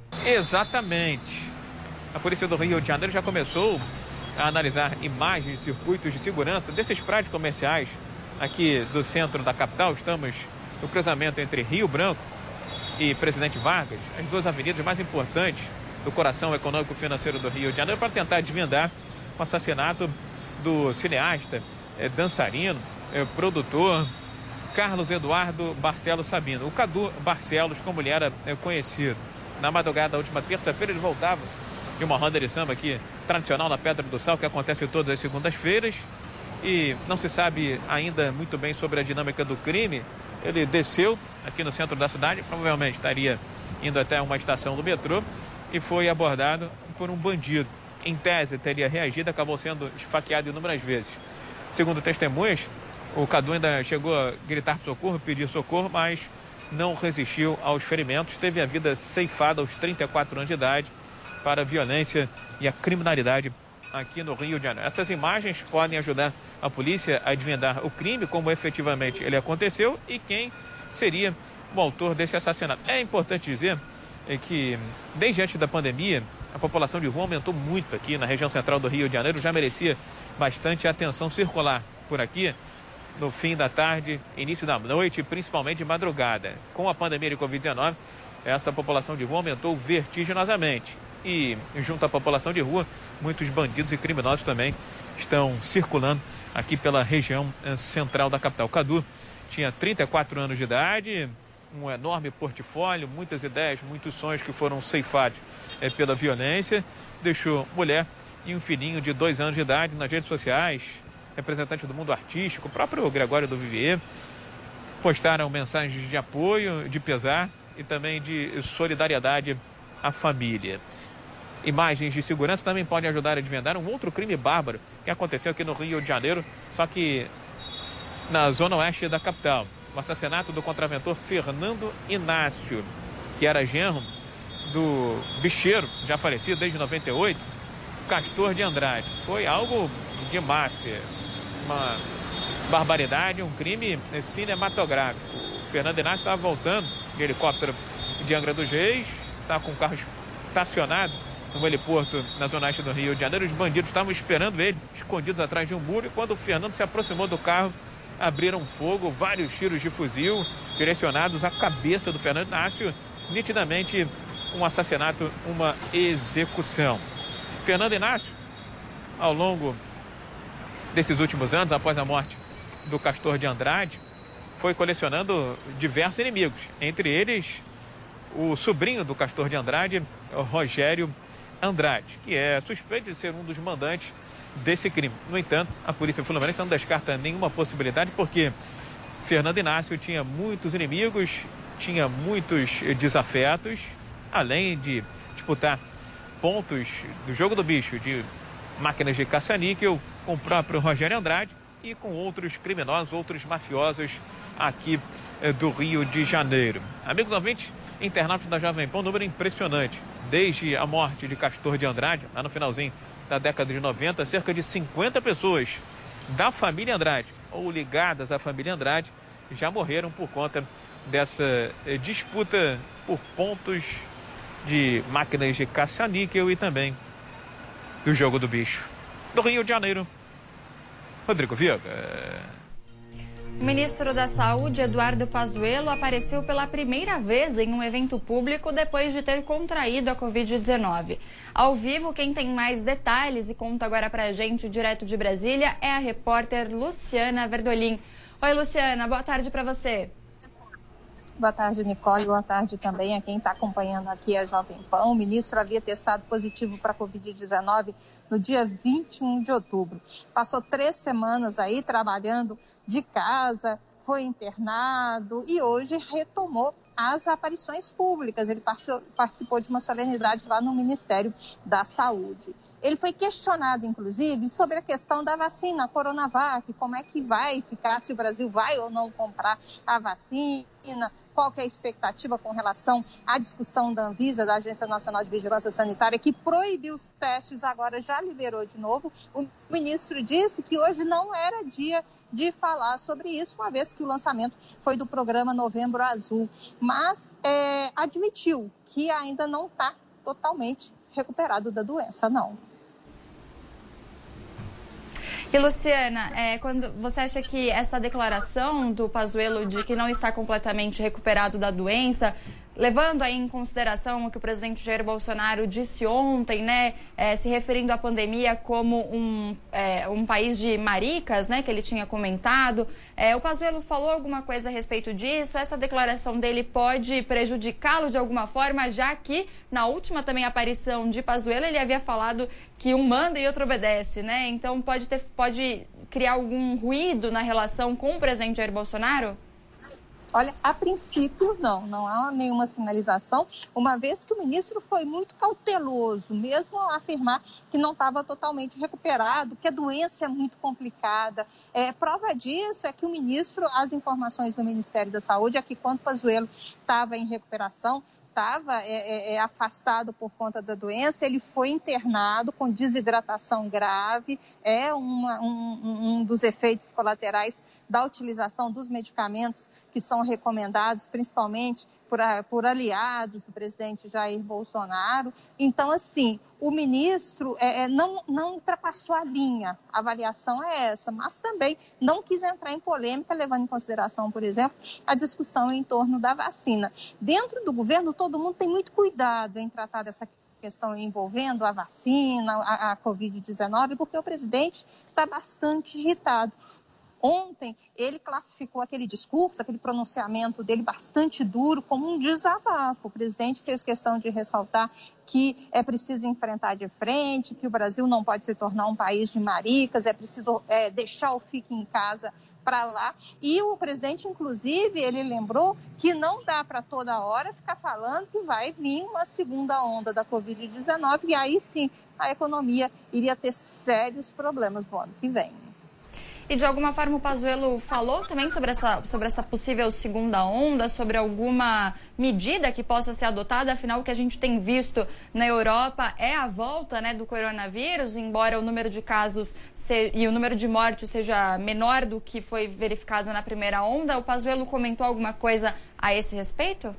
Exatamente. A polícia do Rio de Janeiro já começou a analisar imagens de circuitos de segurança desses prédios comerciais aqui do centro da capital. Estamos no cruzamento entre Rio Branco e Presidente Vargas, as duas avenidas mais importantes do coração econômico e financeiro do Rio de Janeiro, para tentar desvendar o assassinato do cineasta, é, dançarino, é, produtor Carlos Eduardo Barcelos Sabino, o Cadu Barcelos, como ele era é, conhecido. Na madrugada da última terça-feira, ele voltava de uma roda de samba aqui, tradicional na Pedra do Sal, que acontece todas as segundas-feiras, e não se sabe ainda muito bem sobre a dinâmica do crime. Ele desceu aqui no centro da cidade, provavelmente estaria indo até uma estação do metrô, e foi abordado por um bandido. Em tese, teria reagido, acabou sendo esfaqueado inúmeras vezes. Segundo testemunhas, o Cadu ainda chegou a gritar por socorro, pedir socorro, mas não resistiu aos ferimentos. Teve a vida ceifada aos trinta e quatro anos de idade para a violência e a criminalidade aqui no Rio de Janeiro. Essas imagens podem ajudar a polícia a desvendar o crime, como efetivamente ele aconteceu e quem seria o autor desse assassinato. É importante dizer que, desde antes da pandemia, a população de rua aumentou muito aqui na região central do Rio de Janeiro, já merecia bastante atenção circular por aqui no fim da tarde, início da noite, principalmente de madrugada. Com a pandemia de covid dezenove, essa população de rua aumentou vertiginosamente. E, junto à população de rua, muitos bandidos e criminosos também estão circulando aqui pela região central da capital. O Cadu tinha trinta e quatro anos de idade, um enorme portfólio, muitas ideias, muitos sonhos que foram ceifados é, pela violência. Deixou mulher e um filhinho de dois anos de idade nas redes sociais. Representantes do mundo artístico, o próprio Gregório do Vivier, postaram mensagens de apoio, de pesar e também de solidariedade à família. imagens de segurança também podem ajudar a desvendar um outro crime bárbaro que aconteceu aqui no Rio de Janeiro, só que na zona oeste da capital. O assassinato do contraventor Fernando Inácio, que era genro do bicheiro, já falecido desde noventa e oito, Castor de Andrade. Foi algo de máfia, uma barbaridade, um crime cinematográfico. O Fernando Inácio estava voltando de helicóptero de Angra dos Reis, estava com o carro estacionado no heliporto na zona oeste do Rio de Janeiro. Os bandidos estavam esperando ele, escondidos atrás de um muro, e quando o Fernando se aproximou do carro, abriram fogo, vários tiros de fuzil direcionados à cabeça do Fernando Inácio, nitidamente um assassinato, uma execução. Fernando Inácio, ao longo desses últimos anos, após a morte do Castor de Andrade, foi colecionando diversos inimigos, entre eles o sobrinho do Castor de Andrade, Rogério Andrade, que é suspeito de ser um dos mandantes desse crime. No entanto, a polícia fluminense não descarta nenhuma possibilidade, porque Fernando Inácio tinha muitos inimigos, tinha muitos desafetos, além de disputar pontos do jogo do bicho, de máquinas de caça-níquel, com o próprio Rogério Andrade e com outros criminosos, outros mafiosos aqui eh, do Rio de Janeiro. Amigos ouvintes, internautas da Jovem Pan, um número impressionante. Desde a morte de Castor de Andrade, lá no finalzinho da década de noventa, cerca de cinquenta pessoas da família Andrade, ou ligadas à família Andrade, já morreram por conta dessa eh, disputa por pontos de máquinas de caça-níquel e também do jogo do bicho. Do Rio de Janeiro, Rodrigo Viega. O ministro da Saúde, Eduardo Pazuello, apareceu pela primeira vez em um evento público depois de ter contraído a covid dezenove. Ao vivo, quem tem mais detalhes e conta agora pra gente, direto de Brasília, é a repórter Luciana Verdolim. Oi, Luciana, boa tarde para você. Boa tarde, Nicole. Boa tarde também a quem está acompanhando aqui a Jovem Pan. O ministro havia testado positivo para a covid dezenove no dia vinte e um de outubro. Passou três semanas aí trabalhando de casa, foi internado e hoje retomou as aparições públicas. Ele participou de uma solenidade lá no Ministério da Saúde. Ele foi questionado, inclusive, sobre a questão da vacina, a Coronavac, como é que vai ficar, se o Brasil vai ou não comprar a vacina, qual que é a expectativa com relação à discussão da Anvisa, da Agência Nacional de Vigilância Sanitária, que proibiu os testes, agora já liberou de novo. O ministro disse que hoje não era dia de falar sobre isso, uma vez que o lançamento foi do programa Novembro Azul, mas é, admitiu que ainda não está totalmente recuperado da doença, não. E, Luciana, é, quando você acha que essa declaração do Pazuello de que não está completamente recuperado da doença, levando aí em consideração o que o presidente Jair Bolsonaro disse ontem, né, é, se referindo à pandemia como um, é, um país de maricas, né, que ele tinha comentado, é, o Pazuello falou alguma coisa a respeito disso? Essa declaração dele pode prejudicá-lo de alguma forma, já que na última também aparição de Pazuello ele havia falado que um manda e outro obedece, né? Então pode, ter, pode criar algum ruído na relação com o presidente Jair Bolsonaro? Olha, a princípio não, não há nenhuma sinalização, uma vez que o ministro foi muito cauteloso, mesmo ao afirmar que não estava totalmente recuperado, que a doença é muito complicada. É, prova disso é que o ministro, as informações do Ministério da Saúde é que quando Pazuello estava em recuperação, estava é, é, afastado por conta da doença, ele foi internado com desidratação grave, é uma, um, um dos efeitos colaterais da utilização dos medicamentos que são recomendados, principalmente por, por aliados do presidente Jair Bolsonaro. Então, assim, o ministro é, não, não ultrapassou a linha, a avaliação é essa, mas também não quis entrar em polêmica, levando em consideração, por exemplo, a discussão em torno da vacina. Dentro do governo, todo mundo tem muito cuidado em tratar dessa questão envolvendo a vacina, a, a covid dezenove, porque o presidente está bastante irritado. Ontem, ele classificou aquele discurso, aquele pronunciamento dele bastante duro como um desabafo. O presidente fez questão de ressaltar que é preciso enfrentar de frente, que o Brasil não pode se tornar um país de maricas, é preciso é, deixar o fique em casa para lá. E o presidente, inclusive, ele lembrou que não dá para toda hora ficar falando que vai vir uma segunda onda da covid dezenove e aí sim a economia iria ter sérios problemas no ano que vem. E de alguma forma o Pazuello falou também sobre essa, sobre essa possível segunda onda, sobre alguma medida que possa ser adotada, afinal o que a gente tem visto na Europa é a volta, né, do coronavírus, embora o número de casos se, e o número de mortes seja menor do que foi verificado na primeira onda. O Pazuello comentou alguma coisa a esse respeito?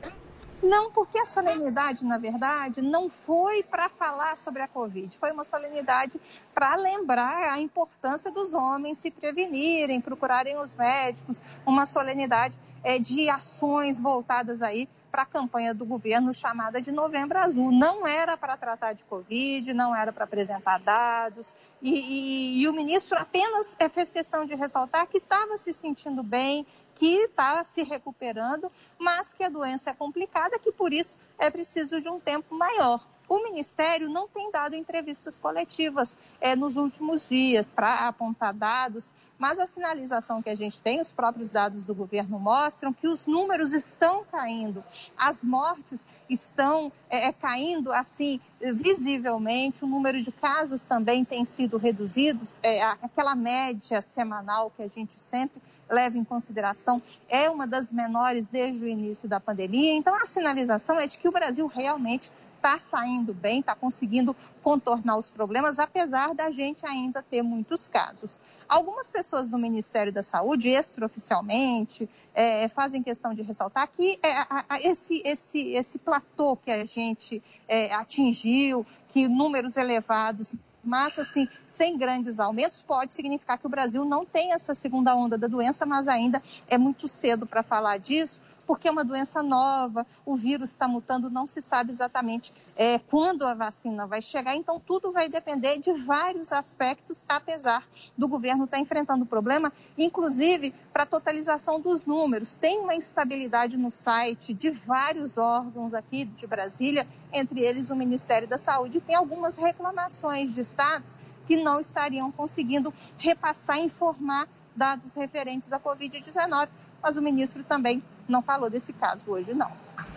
Não, porque a solenidade, na verdade, não foi para falar sobre a Covid, foi uma solenidade para lembrar a importância dos homens se prevenirem, procurarem os médicos, uma solenidade é, de ações voltadas aí para a campanha do governo chamada de Novembro Azul. Não era para tratar de Covid, não era para apresentar dados, e, e, e o ministro apenas é, fez questão de ressaltar que estava se sentindo bem, que está se recuperando, mas que a doença é complicada, que por isso é preciso de um tempo maior. O Ministério não tem dado entrevistas coletivas é, nos últimos dias para apontar dados, mas a sinalização que a gente tem, os próprios dados do governo mostram que os números estão caindo, as mortes estão é, caindo assim visivelmente, o número de casos também tem sido reduzido, é, aquela média semanal que a gente sempre leva em consideração, é uma das menores desde o início da pandemia. Então, a sinalização é de que o Brasil realmente está saindo bem, está conseguindo contornar os problemas, apesar da gente ainda ter muitos casos. Algumas pessoas do Ministério da Saúde, extraoficialmente, é, fazem questão de ressaltar que é, a, a, esse, esse, esse platô que a gente é, atingiu, que números elevados, mas, assim, sem grandes aumentos, pode significar que o Brasil não tem essa segunda onda da doença, mas ainda é muito cedo para falar disso, porque é uma doença nova, o vírus está mutando, não se sabe exatamente é, quando a vacina vai chegar, então tudo vai depender de vários aspectos, apesar do governo estar enfrentando o problema, inclusive para a totalização dos números. Tem uma instabilidade no site de vários órgãos aqui de Brasília, entre eles o Ministério da Saúde, e tem algumas reclamações de estados que não estariam conseguindo repassar, informar dados referentes à covid dezenove, mas o ministro também não falou desse caso hoje, não.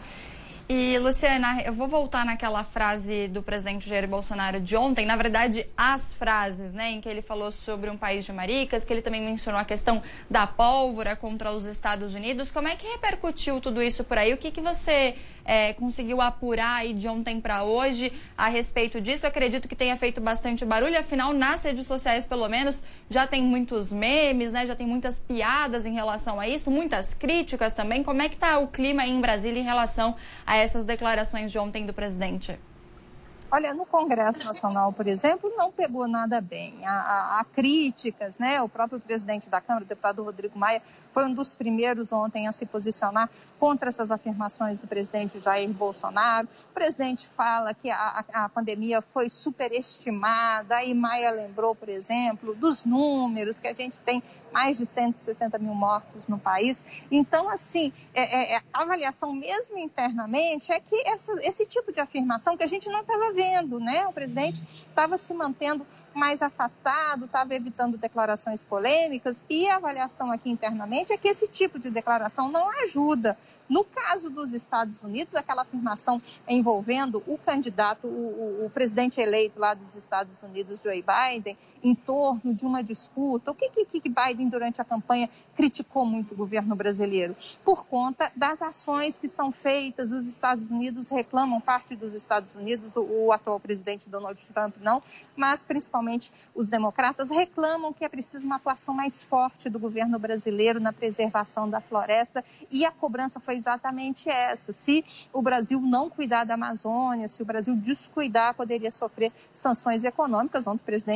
E, Luciana, eu vou voltar naquela frase do presidente Jair Bolsonaro de ontem, na verdade, as frases, né, em que ele falou sobre um país de maricas, que ele também mencionou a questão da pólvora contra os Estados Unidos. Como é que repercutiu tudo isso por aí? O que, que você é, conseguiu apurar aí de ontem para hoje a respeito disso? Eu acredito que tenha feito bastante barulho, afinal, nas redes sociais, pelo menos, já tem muitos memes, né, já tem muitas piadas em relação a isso, muitas críticas também. Como é que está o clima aí em Brasília em relação a essas declarações de ontem do presidente? Olha, no Congresso Nacional, por exemplo, não pegou nada bem. Há, há críticas, né? O próprio presidente da Câmara, o deputado Rodrigo Maia, foi um dos primeiros ontem a se posicionar contra essas afirmações do presidente Jair Bolsonaro. O presidente fala que a, a, a pandemia foi superestimada. Aí Maia lembrou, por exemplo, dos números, que a gente tem mais de cento e sessenta mil mortos no país. Então, assim, é, é, a avaliação mesmo internamente é que essa, esse tipo de afirmação que a gente não estava vendo, né? O presidente estava se mantendo mais afastado, estava evitando declarações polêmicas, e a avaliação aqui internamente é que esse tipo de declaração não ajuda. No caso dos Estados Unidos, aquela afirmação envolvendo o candidato, o, o, o presidente eleito lá dos Estados Unidos, Joe Biden, em torno de uma disputa. O que, que, que Biden, durante a campanha, criticou muito o governo brasileiro? Por conta das ações que são feitas, os Estados Unidos reclamam, parte dos Estados Unidos, o, o atual presidente Donald Trump não, mas principalmente os democratas reclamam que é preciso uma atuação mais forte do governo brasileiro na preservação da floresta, e a cobrança foi exatamente essa. Se o Brasil não cuidar da Amazônia, se o Brasil descuidar, poderia sofrer sanções econômicas, onde o presidente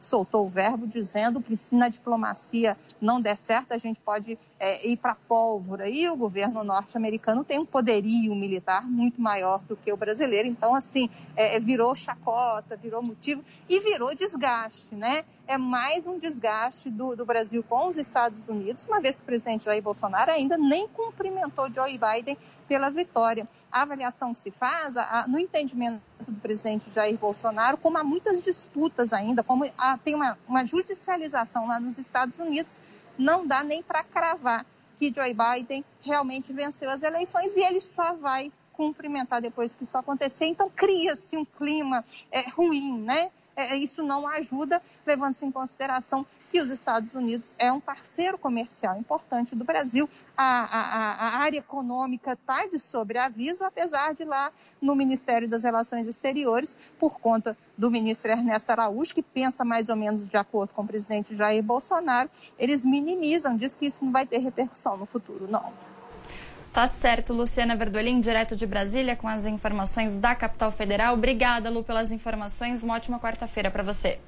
soltou o verbo dizendo que se na diplomacia não der certo, a gente pode é, ir para a pólvora. E o governo norte-americano tem um poderio militar muito maior do que o brasileiro. Então, assim, é, virou chacota, virou motivo e virou desgaste, né? É mais um desgaste do, do Brasil com os Estados Unidos, uma vez que o presidente Jair Bolsonaro ainda nem cumprimentou Joe Biden pela vitória. A avaliação que se faz, a, a, no entendimento do presidente Jair Bolsonaro, como há muitas disputas ainda, como há, tem uma, uma judicialização lá nos Estados Unidos, não dá nem para cravar que Joe Biden realmente venceu as eleições e ele só vai cumprimentar depois que isso acontecer. Então, cria-se um clima é, ruim, né? É, isso não ajuda, levando-se em consideração que os Estados Unidos é um parceiro comercial importante do Brasil. A, a, a área econômica está de sobreaviso, apesar de lá no Ministério das Relações Exteriores, por conta do ministro Ernesto Araújo, que pensa mais ou menos de acordo com o presidente Jair Bolsonaro, eles minimizam, diz que isso não vai ter repercussão no futuro, não. Tá certo, Luciana Verdolim, direto de Brasília, com as informações da capital federal. Obrigada, Lu, pelas informações. Uma ótima quarta-feira para você.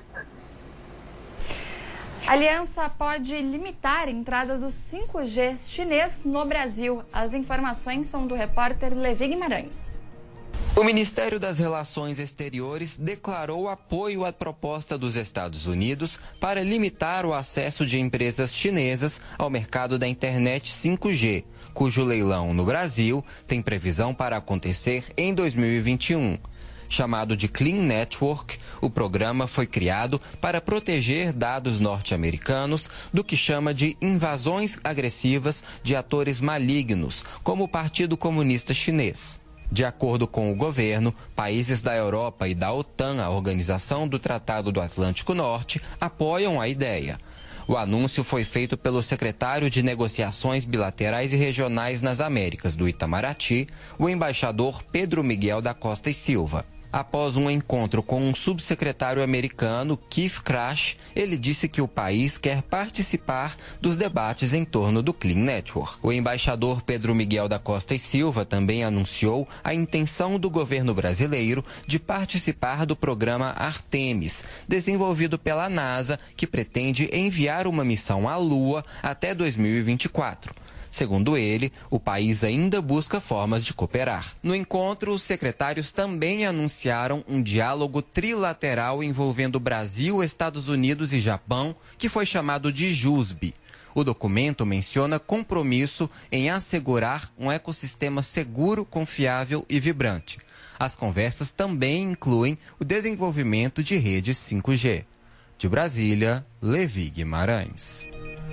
A aliança pode limitar a entrada do cinco G chinês no Brasil. As informações são do repórter Levi Guimarães. O Ministério das Relações Exteriores declarou apoio à proposta dos Estados Unidos para limitar o acesso de empresas chinesas ao mercado da internet cinco G, cujo leilão no Brasil tem previsão para acontecer em dois mil e vinte e um. Chamado de Clean Network, o programa foi criado para proteger dados norte-americanos do que chama de invasões agressivas de atores malignos, como o Partido Comunista Chinês. De acordo com o governo, países da Europa e da OTAN, a Organização do Tratado do Atlântico Norte, apoiam a ideia. O anúncio foi feito pelo secretário de Negociações Bilaterais e Regionais nas Américas do Itamaraty, o embaixador Pedro Miguel da Costa e Silva. Após um encontro com um subsecretário americano, Keith Crash, ele disse que o país quer participar dos debates em torno do Clean Network. O embaixador Pedro Miguel da Costa e Silva também anunciou a intenção do governo brasileiro de participar do programa Artemis, desenvolvido pela NASA, que pretende enviar uma missão à Lua até dois mil e vinte e quatro. Segundo ele, o país ainda busca formas de cooperar. No encontro, os secretários também anunciaram um diálogo trilateral envolvendo Brasil, Estados Unidos e Japão, que foi chamado de JUSB. O documento menciona compromisso em assegurar um ecossistema seguro, confiável e vibrante. As conversas também incluem o desenvolvimento de redes cinco G. De Brasília, Levi Guimarães.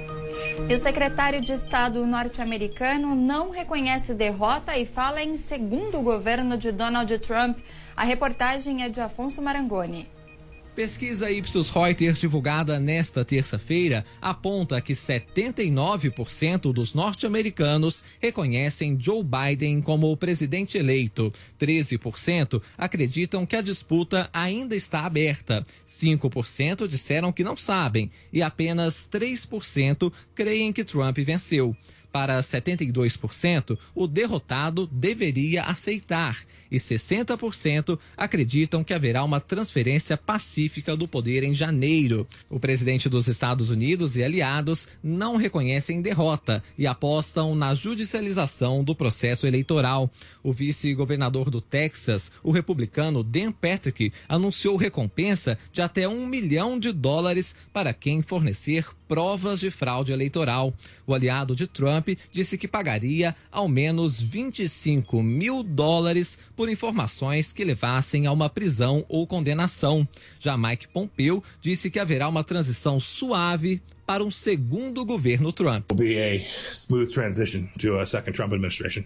E o secretário de Estado norte-americano não reconhece derrota e fala em segundo governo de Donald Trump. A reportagem é de Afonso Marangoni. Pesquisa Ipsos Reuters divulgada nesta terça-feira aponta que setenta e nove por cento dos norte-americanos reconhecem Joe Biden como o presidente eleito. treze por cento acreditam que a disputa ainda está aberta. cinco por cento disseram que não sabem e apenas três por cento creem que Trump venceu. Para setenta e dois por cento, o derrotado deveria aceitar e sessenta por cento acreditam que haverá uma transferência pacífica do poder em janeiro. O presidente dos Estados Unidos e aliados não reconhecem derrota e apostam na judicialização do processo eleitoral. O vice-governador do Texas, o republicano Dan Patrick, anunciou recompensa de até um milhão de dólares para quem fornecer provas de fraude eleitoral. O aliado de Trump disse que pagaria ao menos vinte e cinco mil dólares por informações que levassem a uma prisão ou condenação. Já Mike Pompeo disse que haverá uma transição suave para um segundo governo Trump. Will be a smooth transition to a second Trump administration.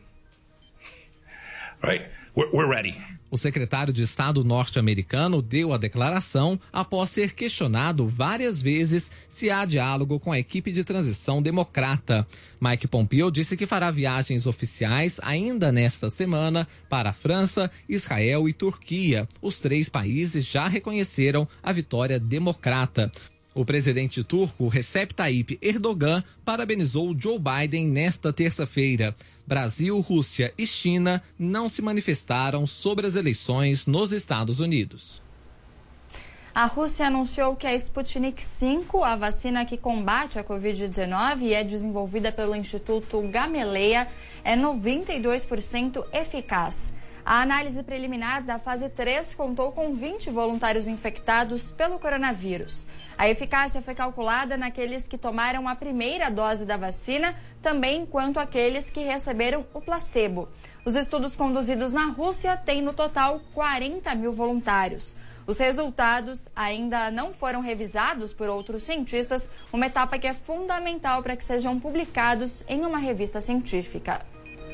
Right? We're, we're ready. O secretário de Estado norte-americano deu a declaração após ser questionado várias vezes se há diálogo com a equipe de transição democrata. Mike Pompeo disse que fará viagens oficiais ainda nesta semana para a França, Israel e Turquia. Os três países já reconheceram a vitória democrata. O presidente turco Recep Tayyip Erdogan parabenizou Joe Biden nesta terça-feira. Brasil, Rússia e China não se manifestaram sobre as eleições nos Estados Unidos. A Rússia anunciou que a Sputnik cinco, a vacina que combate a covid dezenove e é desenvolvida pelo Instituto Gamaleya, é noventa e dois por cento eficaz. A análise preliminar da fase três contou com vinte voluntários infectados pelo coronavírus. A eficácia foi calculada naqueles que tomaram a primeira dose da vacina, também quanto aqueles que receberam o placebo. Os estudos conduzidos na Rússia têm no total quarenta mil voluntários. Os resultados ainda não foram revisados por outros cientistas, uma etapa que é fundamental para que sejam publicados em uma revista científica.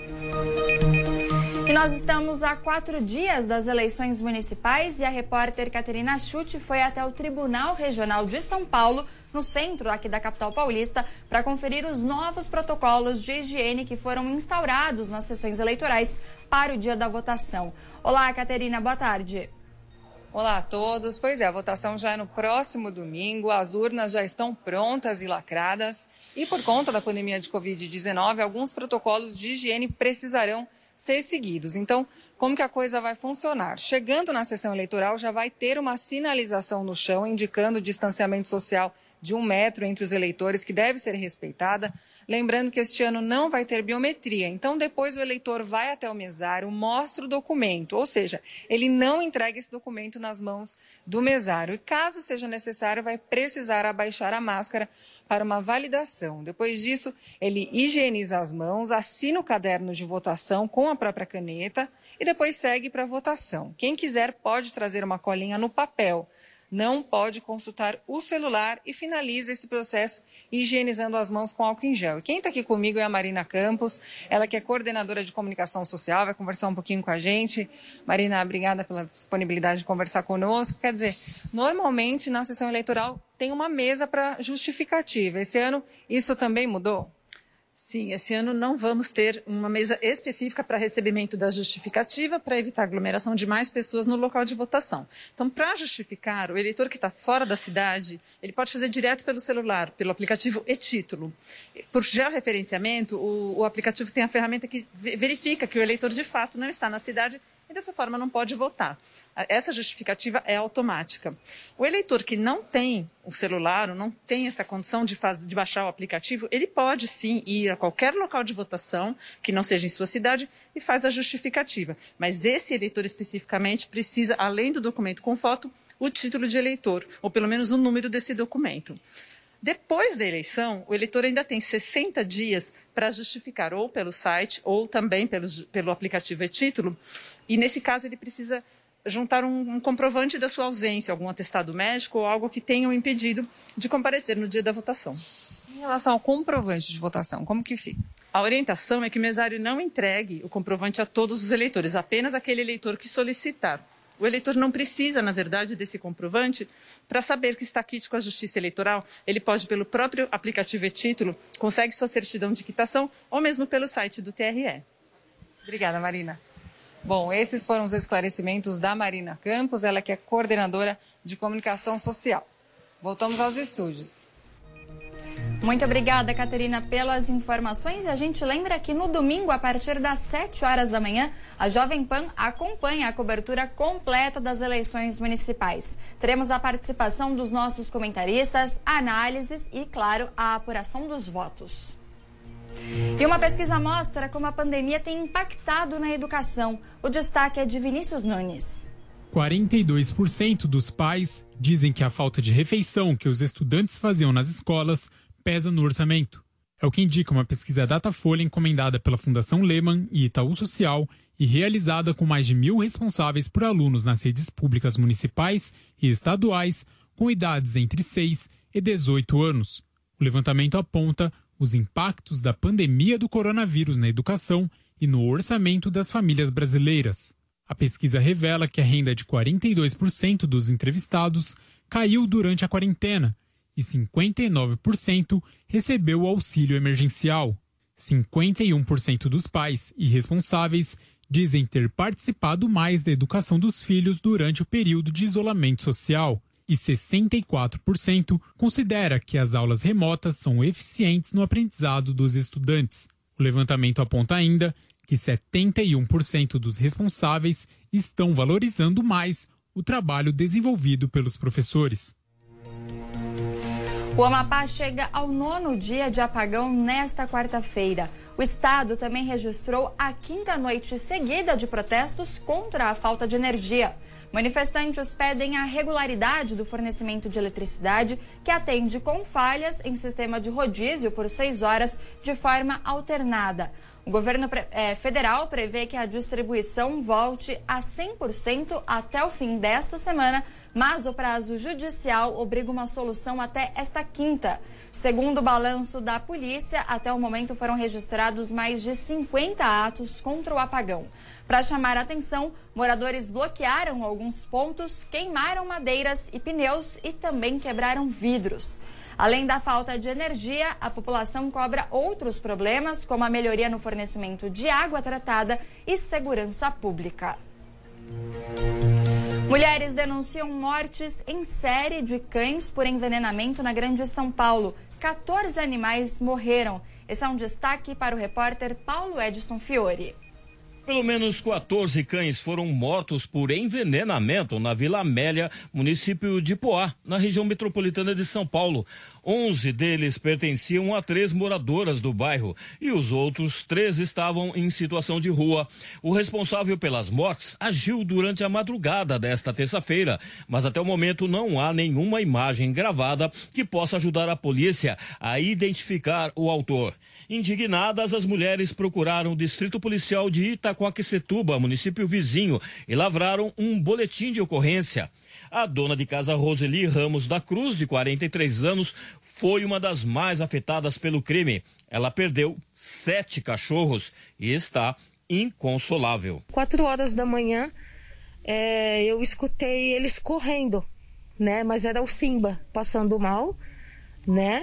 E nós estamos a quatro dias das eleições municipais e a repórter Caterina Schutt foi até o Tribunal Regional de São Paulo, no centro aqui da capital paulista, para conferir os novos protocolos de higiene que foram instaurados nas sessões eleitorais para o dia da votação. Olá, Caterina, boa tarde. Olá a todos. Pois é, a votação já é no próximo domingo, as urnas já estão prontas e lacradas e por conta da pandemia de covid dezenove, alguns protocolos de higiene precisarão ser seguidos. Então, como que a coisa vai funcionar? Chegando na sessão eleitoral, já vai ter uma sinalização no chão indicando o distanciamento social de um metro entre os eleitores, que deve ser respeitada. Lembrando que este ano não vai ter biometria. Então, depois o eleitor vai até o mesário, mostra o documento, ou seja, ele não entrega esse documento nas mãos do mesário. E caso seja necessário, vai precisar abaixar a máscara para uma validação. Depois disso, ele higieniza as mãos, assina o caderno de votação com a própria caneta e depois segue para a votação. Quem quiser pode trazer uma colinha no papel. Não pode consultar o celular e finaliza esse processo higienizando as mãos com álcool em gel. E quem está aqui comigo é a Marina Campos, ela que é coordenadora de comunicação social, vai conversar um pouquinho com a gente. Marina, obrigada pela disponibilidade de conversar conosco. Quer dizer, normalmente na sessão eleitoral tem uma mesa para justificativa. Esse ano isso também mudou? Sim, esse ano não vamos ter uma mesa específica para recebimento da justificativa para evitar aglomeração de mais pessoas no local de votação. Então, para justificar, o eleitor que está fora da cidade, ele pode fazer direto pelo celular, pelo aplicativo e-título. Por georreferenciamento, o, o aplicativo tem a ferramenta que verifica que o eleitor de fato não está na cidade e dessa forma não pode votar. Essa justificativa é automática. O eleitor que não tem o celular, ou não tem essa condição de, faz, de baixar o aplicativo, ele pode sim ir a qualquer local de votação, que não seja em sua cidade, e faz a justificativa. Mas esse eleitor especificamente precisa, além do documento com foto, o título de eleitor, ou pelo menos o número desse documento. Depois da eleição, o eleitor ainda tem sessenta dias para justificar, ou pelo site, ou também pelo, pelo aplicativo e-título, e nesse caso ele precisa juntar um, um comprovante da sua ausência, algum atestado médico ou algo que tenha o impedido de comparecer no dia da votação. Em relação ao comprovante de votação, como que fica? A orientação é que o mesário não entregue o comprovante a todos os eleitores, apenas aquele eleitor que solicitar. O eleitor não precisa, na verdade, desse comprovante para saber que está quite com a Justiça Eleitoral. Ele pode, pelo próprio aplicativo e-título, consegue sua certidão de quitação ou mesmo pelo site do T R E. Obrigada, Marina. Bom, esses foram os esclarecimentos da Marina Campos, ela que é coordenadora de comunicação social. Voltamos aos estúdios. Muito obrigada, Caterina, pelas informações. E a gente lembra que no domingo, a partir das sete horas da manhã, a Jovem Pan acompanha a cobertura completa das eleições municipais. Teremos a participação dos nossos comentaristas, análises e, claro, a apuração dos votos. E uma pesquisa mostra como a pandemia tem impactado na educação. O destaque é de Vinícius Nunes. quarenta e dois por cento dos pais dizem que a falta de refeição que os estudantes faziam nas escolas pesa no orçamento. É o que indica uma pesquisa Datafolha encomendada pela Fundação Lehman e Itaú Social e realizada com mais de mil responsáveis por alunos nas redes públicas municipais e estaduais com idades entre seis e dezoito anos. O levantamento aponta os impactos da pandemia do coronavírus na educação e no orçamento das famílias brasileiras. A pesquisa revela que a renda de quarenta e dois por cento dos entrevistados caiu durante a quarentena e cinquenta e nove por cento recebeu o auxílio emergencial. cinquenta e um por cento dos pais e responsáveis dizem ter participado mais da educação dos filhos durante o período de isolamento social. E sessenta e quatro por cento considera que as aulas remotas são eficientes no aprendizado dos estudantes. O levantamento aponta ainda que setenta e um por cento dos responsáveis estão valorizando mais o trabalho desenvolvido pelos professores. O Amapá chega ao nono dia de apagão nesta quarta-feira. O estado também registrou a quinta noite seguida de protestos contra a falta de energia. Manifestantes pedem a regularidade do fornecimento de eletricidade, que atende com falhas em sistema de rodízio por seis horas de forma alternada. O governo eh, federal prevê que a distribuição volte a cem por cento até o fim desta semana, mas o prazo judicial obriga uma solução até esta quinta. Segundo o balanço da polícia, até o momento foram registrados mais de cinquenta atos contra o apagão. Para chamar a atenção, moradores bloquearam alguns pontos, queimaram madeiras e pneus e também quebraram vidros. Além da falta de energia, a população cobra outros problemas, como a melhoria no fornecimento de água tratada e segurança pública. Mulheres denunciam mortes em série de cães por envenenamento na Grande São Paulo. quatorze animais morreram. Esse é um destaque para o repórter Paulo Edson Fiore. Pelo menos quatorze cães foram mortos por envenenamento na Vila Amélia, município de Poá, na região metropolitana de São Paulo. Onze deles pertenciam a três moradoras do bairro e os outros três estavam em situação de rua. O responsável pelas mortes agiu durante a madrugada desta terça-feira, mas até o momento não há nenhuma imagem gravada que possa ajudar a polícia a identificar o autor. Indignadas, as mulheres procuraram o Distrito Policial de Itaquaquecetuba, município vizinho, e lavraram um boletim de ocorrência. A dona de casa Roseli Ramos da Cruz, de quarenta e três anos, foi uma das mais afetadas pelo crime. Ela perdeu sete cachorros e está inconsolável. Quatro horas da manhã, é, eu escutei eles correndo, né? Mas era o Simba passando mal, né?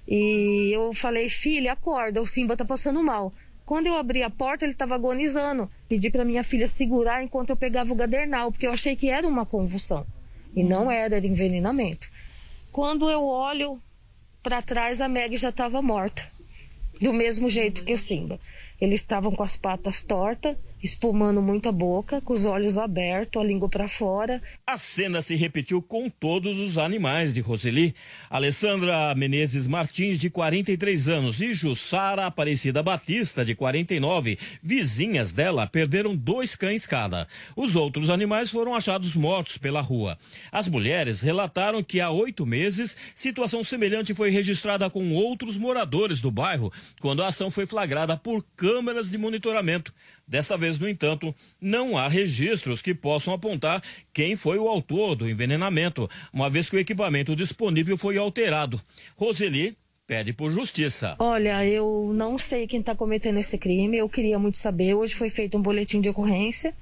E eu falei, filha, acorda, o Simba tá passando mal. Quando eu abri a porta, ele estava agonizando. Pedi para minha filha segurar enquanto eu pegava o gadernal, porque eu achei que era uma convulsão. E não era, era envenenamento. Quando eu olho para trás, a Meg já estava morta. Do mesmo jeito que o Simba. Eles estavam com as patas tortas, espumando muito a boca, com os olhos abertos, a língua para fora. A cena se repetiu com todos os animais de Roseli. Alessandra Menezes Martins, de quarenta e três anos, e Jussara Aparecida Batista, de quarenta e nove, vizinhas dela, perderam dois cães cada. Os outros animais foram achados mortos pela rua. As mulheres relataram que há oito meses, situação semelhante foi registrada com outros moradores do bairro, quando a ação foi flagrada por câmeras de monitoramento. Dessa vez, no entanto, não há registros que possam apontar quem foi o autor do envenenamento, uma vez que o equipamento disponível foi alterado. Roseli pede por justiça. Olha, eu não sei quem está cometendo esse crime, eu queria muito saber. Hoje foi feito um boletim de ocorrência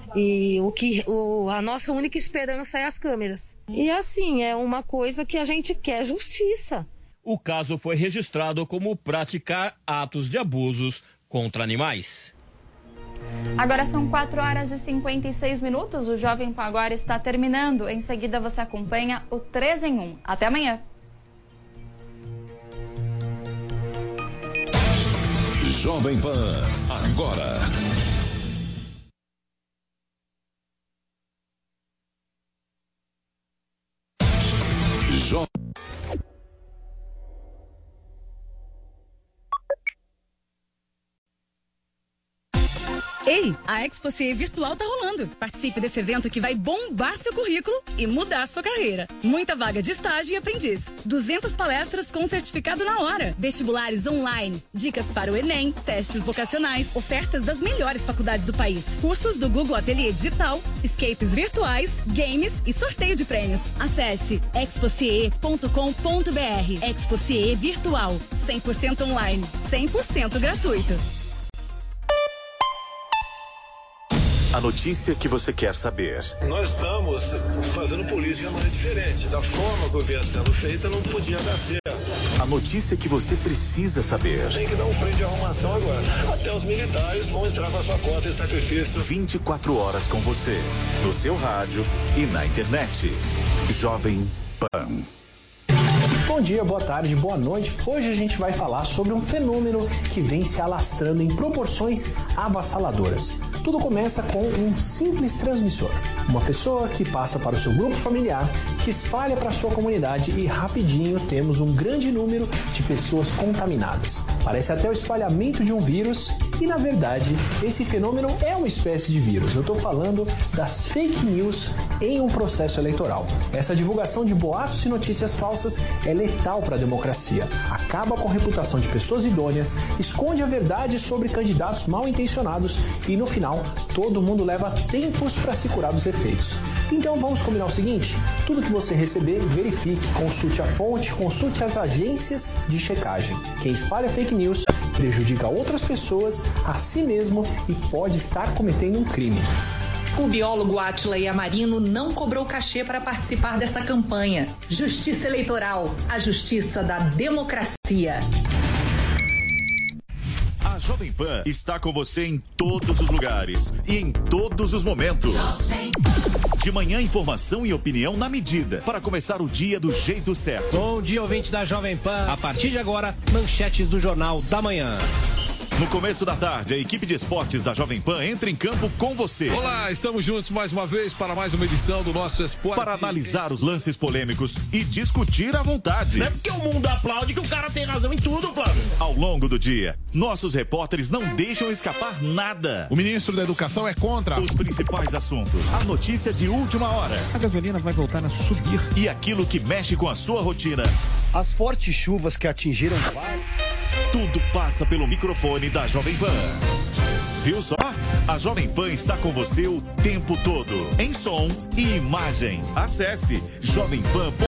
e o que, o, a nossa única esperança é as câmeras. E assim, é uma coisa que a gente quer justiça. O caso foi registrado como praticar atos de abusos contra animais. Agora são quatro horas e cinquenta e seis minutos. O Jovem Pan agora está terminando. Em seguida você acompanha o três em um. Até amanhã. Jovem Pan agora. Jo... Ei, a ExpoCE Virtual tá rolando. Participe desse evento que vai bombar seu currículo e mudar sua carreira. Muita vaga de estágio e aprendiz. duzentas palestras com certificado na hora. Vestibulares online. Dicas para o Enem, testes vocacionais, ofertas das melhores faculdades do país. Cursos do Google Ateliê Digital, escapes virtuais, games e sorteio de prêmios. Acesse expocee ponto com ponto br. ExpoCE Virtual. cem por cento online, cem por cento gratuito. A notícia que você quer saber. Nós estamos fazendo política de maneira diferente. Da forma que vinha sendo feita, não podia dar certo. A notícia que você precisa saber. Tem que dar um freio de arrumação agora. Até os militares vão entrar com a sua cota de sacrifício. vinte e quatro horas com você. No seu rádio e na internet. Jovem Pan. Bom dia, boa tarde, boa noite. Hoje a gente vai falar sobre um fenômeno que vem se alastrando em proporções avassaladoras. Tudo começa com um simples transmissor. Uma pessoa que passa para o seu grupo familiar, que espalha para a sua comunidade e rapidinho temos um grande número de pessoas contaminadas. Parece até o espalhamento de um vírus e, na verdade, esse fenômeno é uma espécie de vírus. Eu estou falando das fake news em um processo eleitoral. Essa divulgação de boatos e notícias falsas é letal para a democracia. Acaba com a reputação de pessoas idôneas, esconde a verdade sobre candidatos mal intencionados e, no final, todo mundo leva tempos para se curar dos efeitos. Então vamos combinar o seguinte: tudo que você receber, verifique, consulte a fonte, consulte as agências de checagem. Quem espalha fake news prejudica outras pessoas, a si mesmo e pode estar cometendo um crime. O biólogo Átila Yamarino não cobrou cachê para participar desta campanha. Justiça Eleitoral, a justiça da democracia. A Jovem Pan está com você em todos os lugares e em todos os momentos. De manhã, informação e opinião na medida, para começar o dia do jeito certo. Bom dia, ouvinte da Jovem Pan. A partir de agora, manchetes do Jornal da Manhã. No começo da tarde, a equipe de esportes da Jovem Pan entra em campo com você. Olá, estamos juntos mais uma vez para mais uma edição do nosso Esporte. Para analisar os lances polêmicos e discutir à vontade. Não é porque o mundo aplaude que o cara tem razão em tudo, Flávio. Ao longo do dia, nossos repórteres não deixam escapar nada. O ministro da Educação é contra os principais assuntos. A notícia de última hora. A gasolina vai voltar a subir. E aquilo que mexe com a sua rotina. As fortes chuvas que atingiram tudo passa pelo microfone da Jovem Pan. Viu só? A Jovem Pan está com você o tempo todo, em som e imagem. Acesse jovem pan ponto com.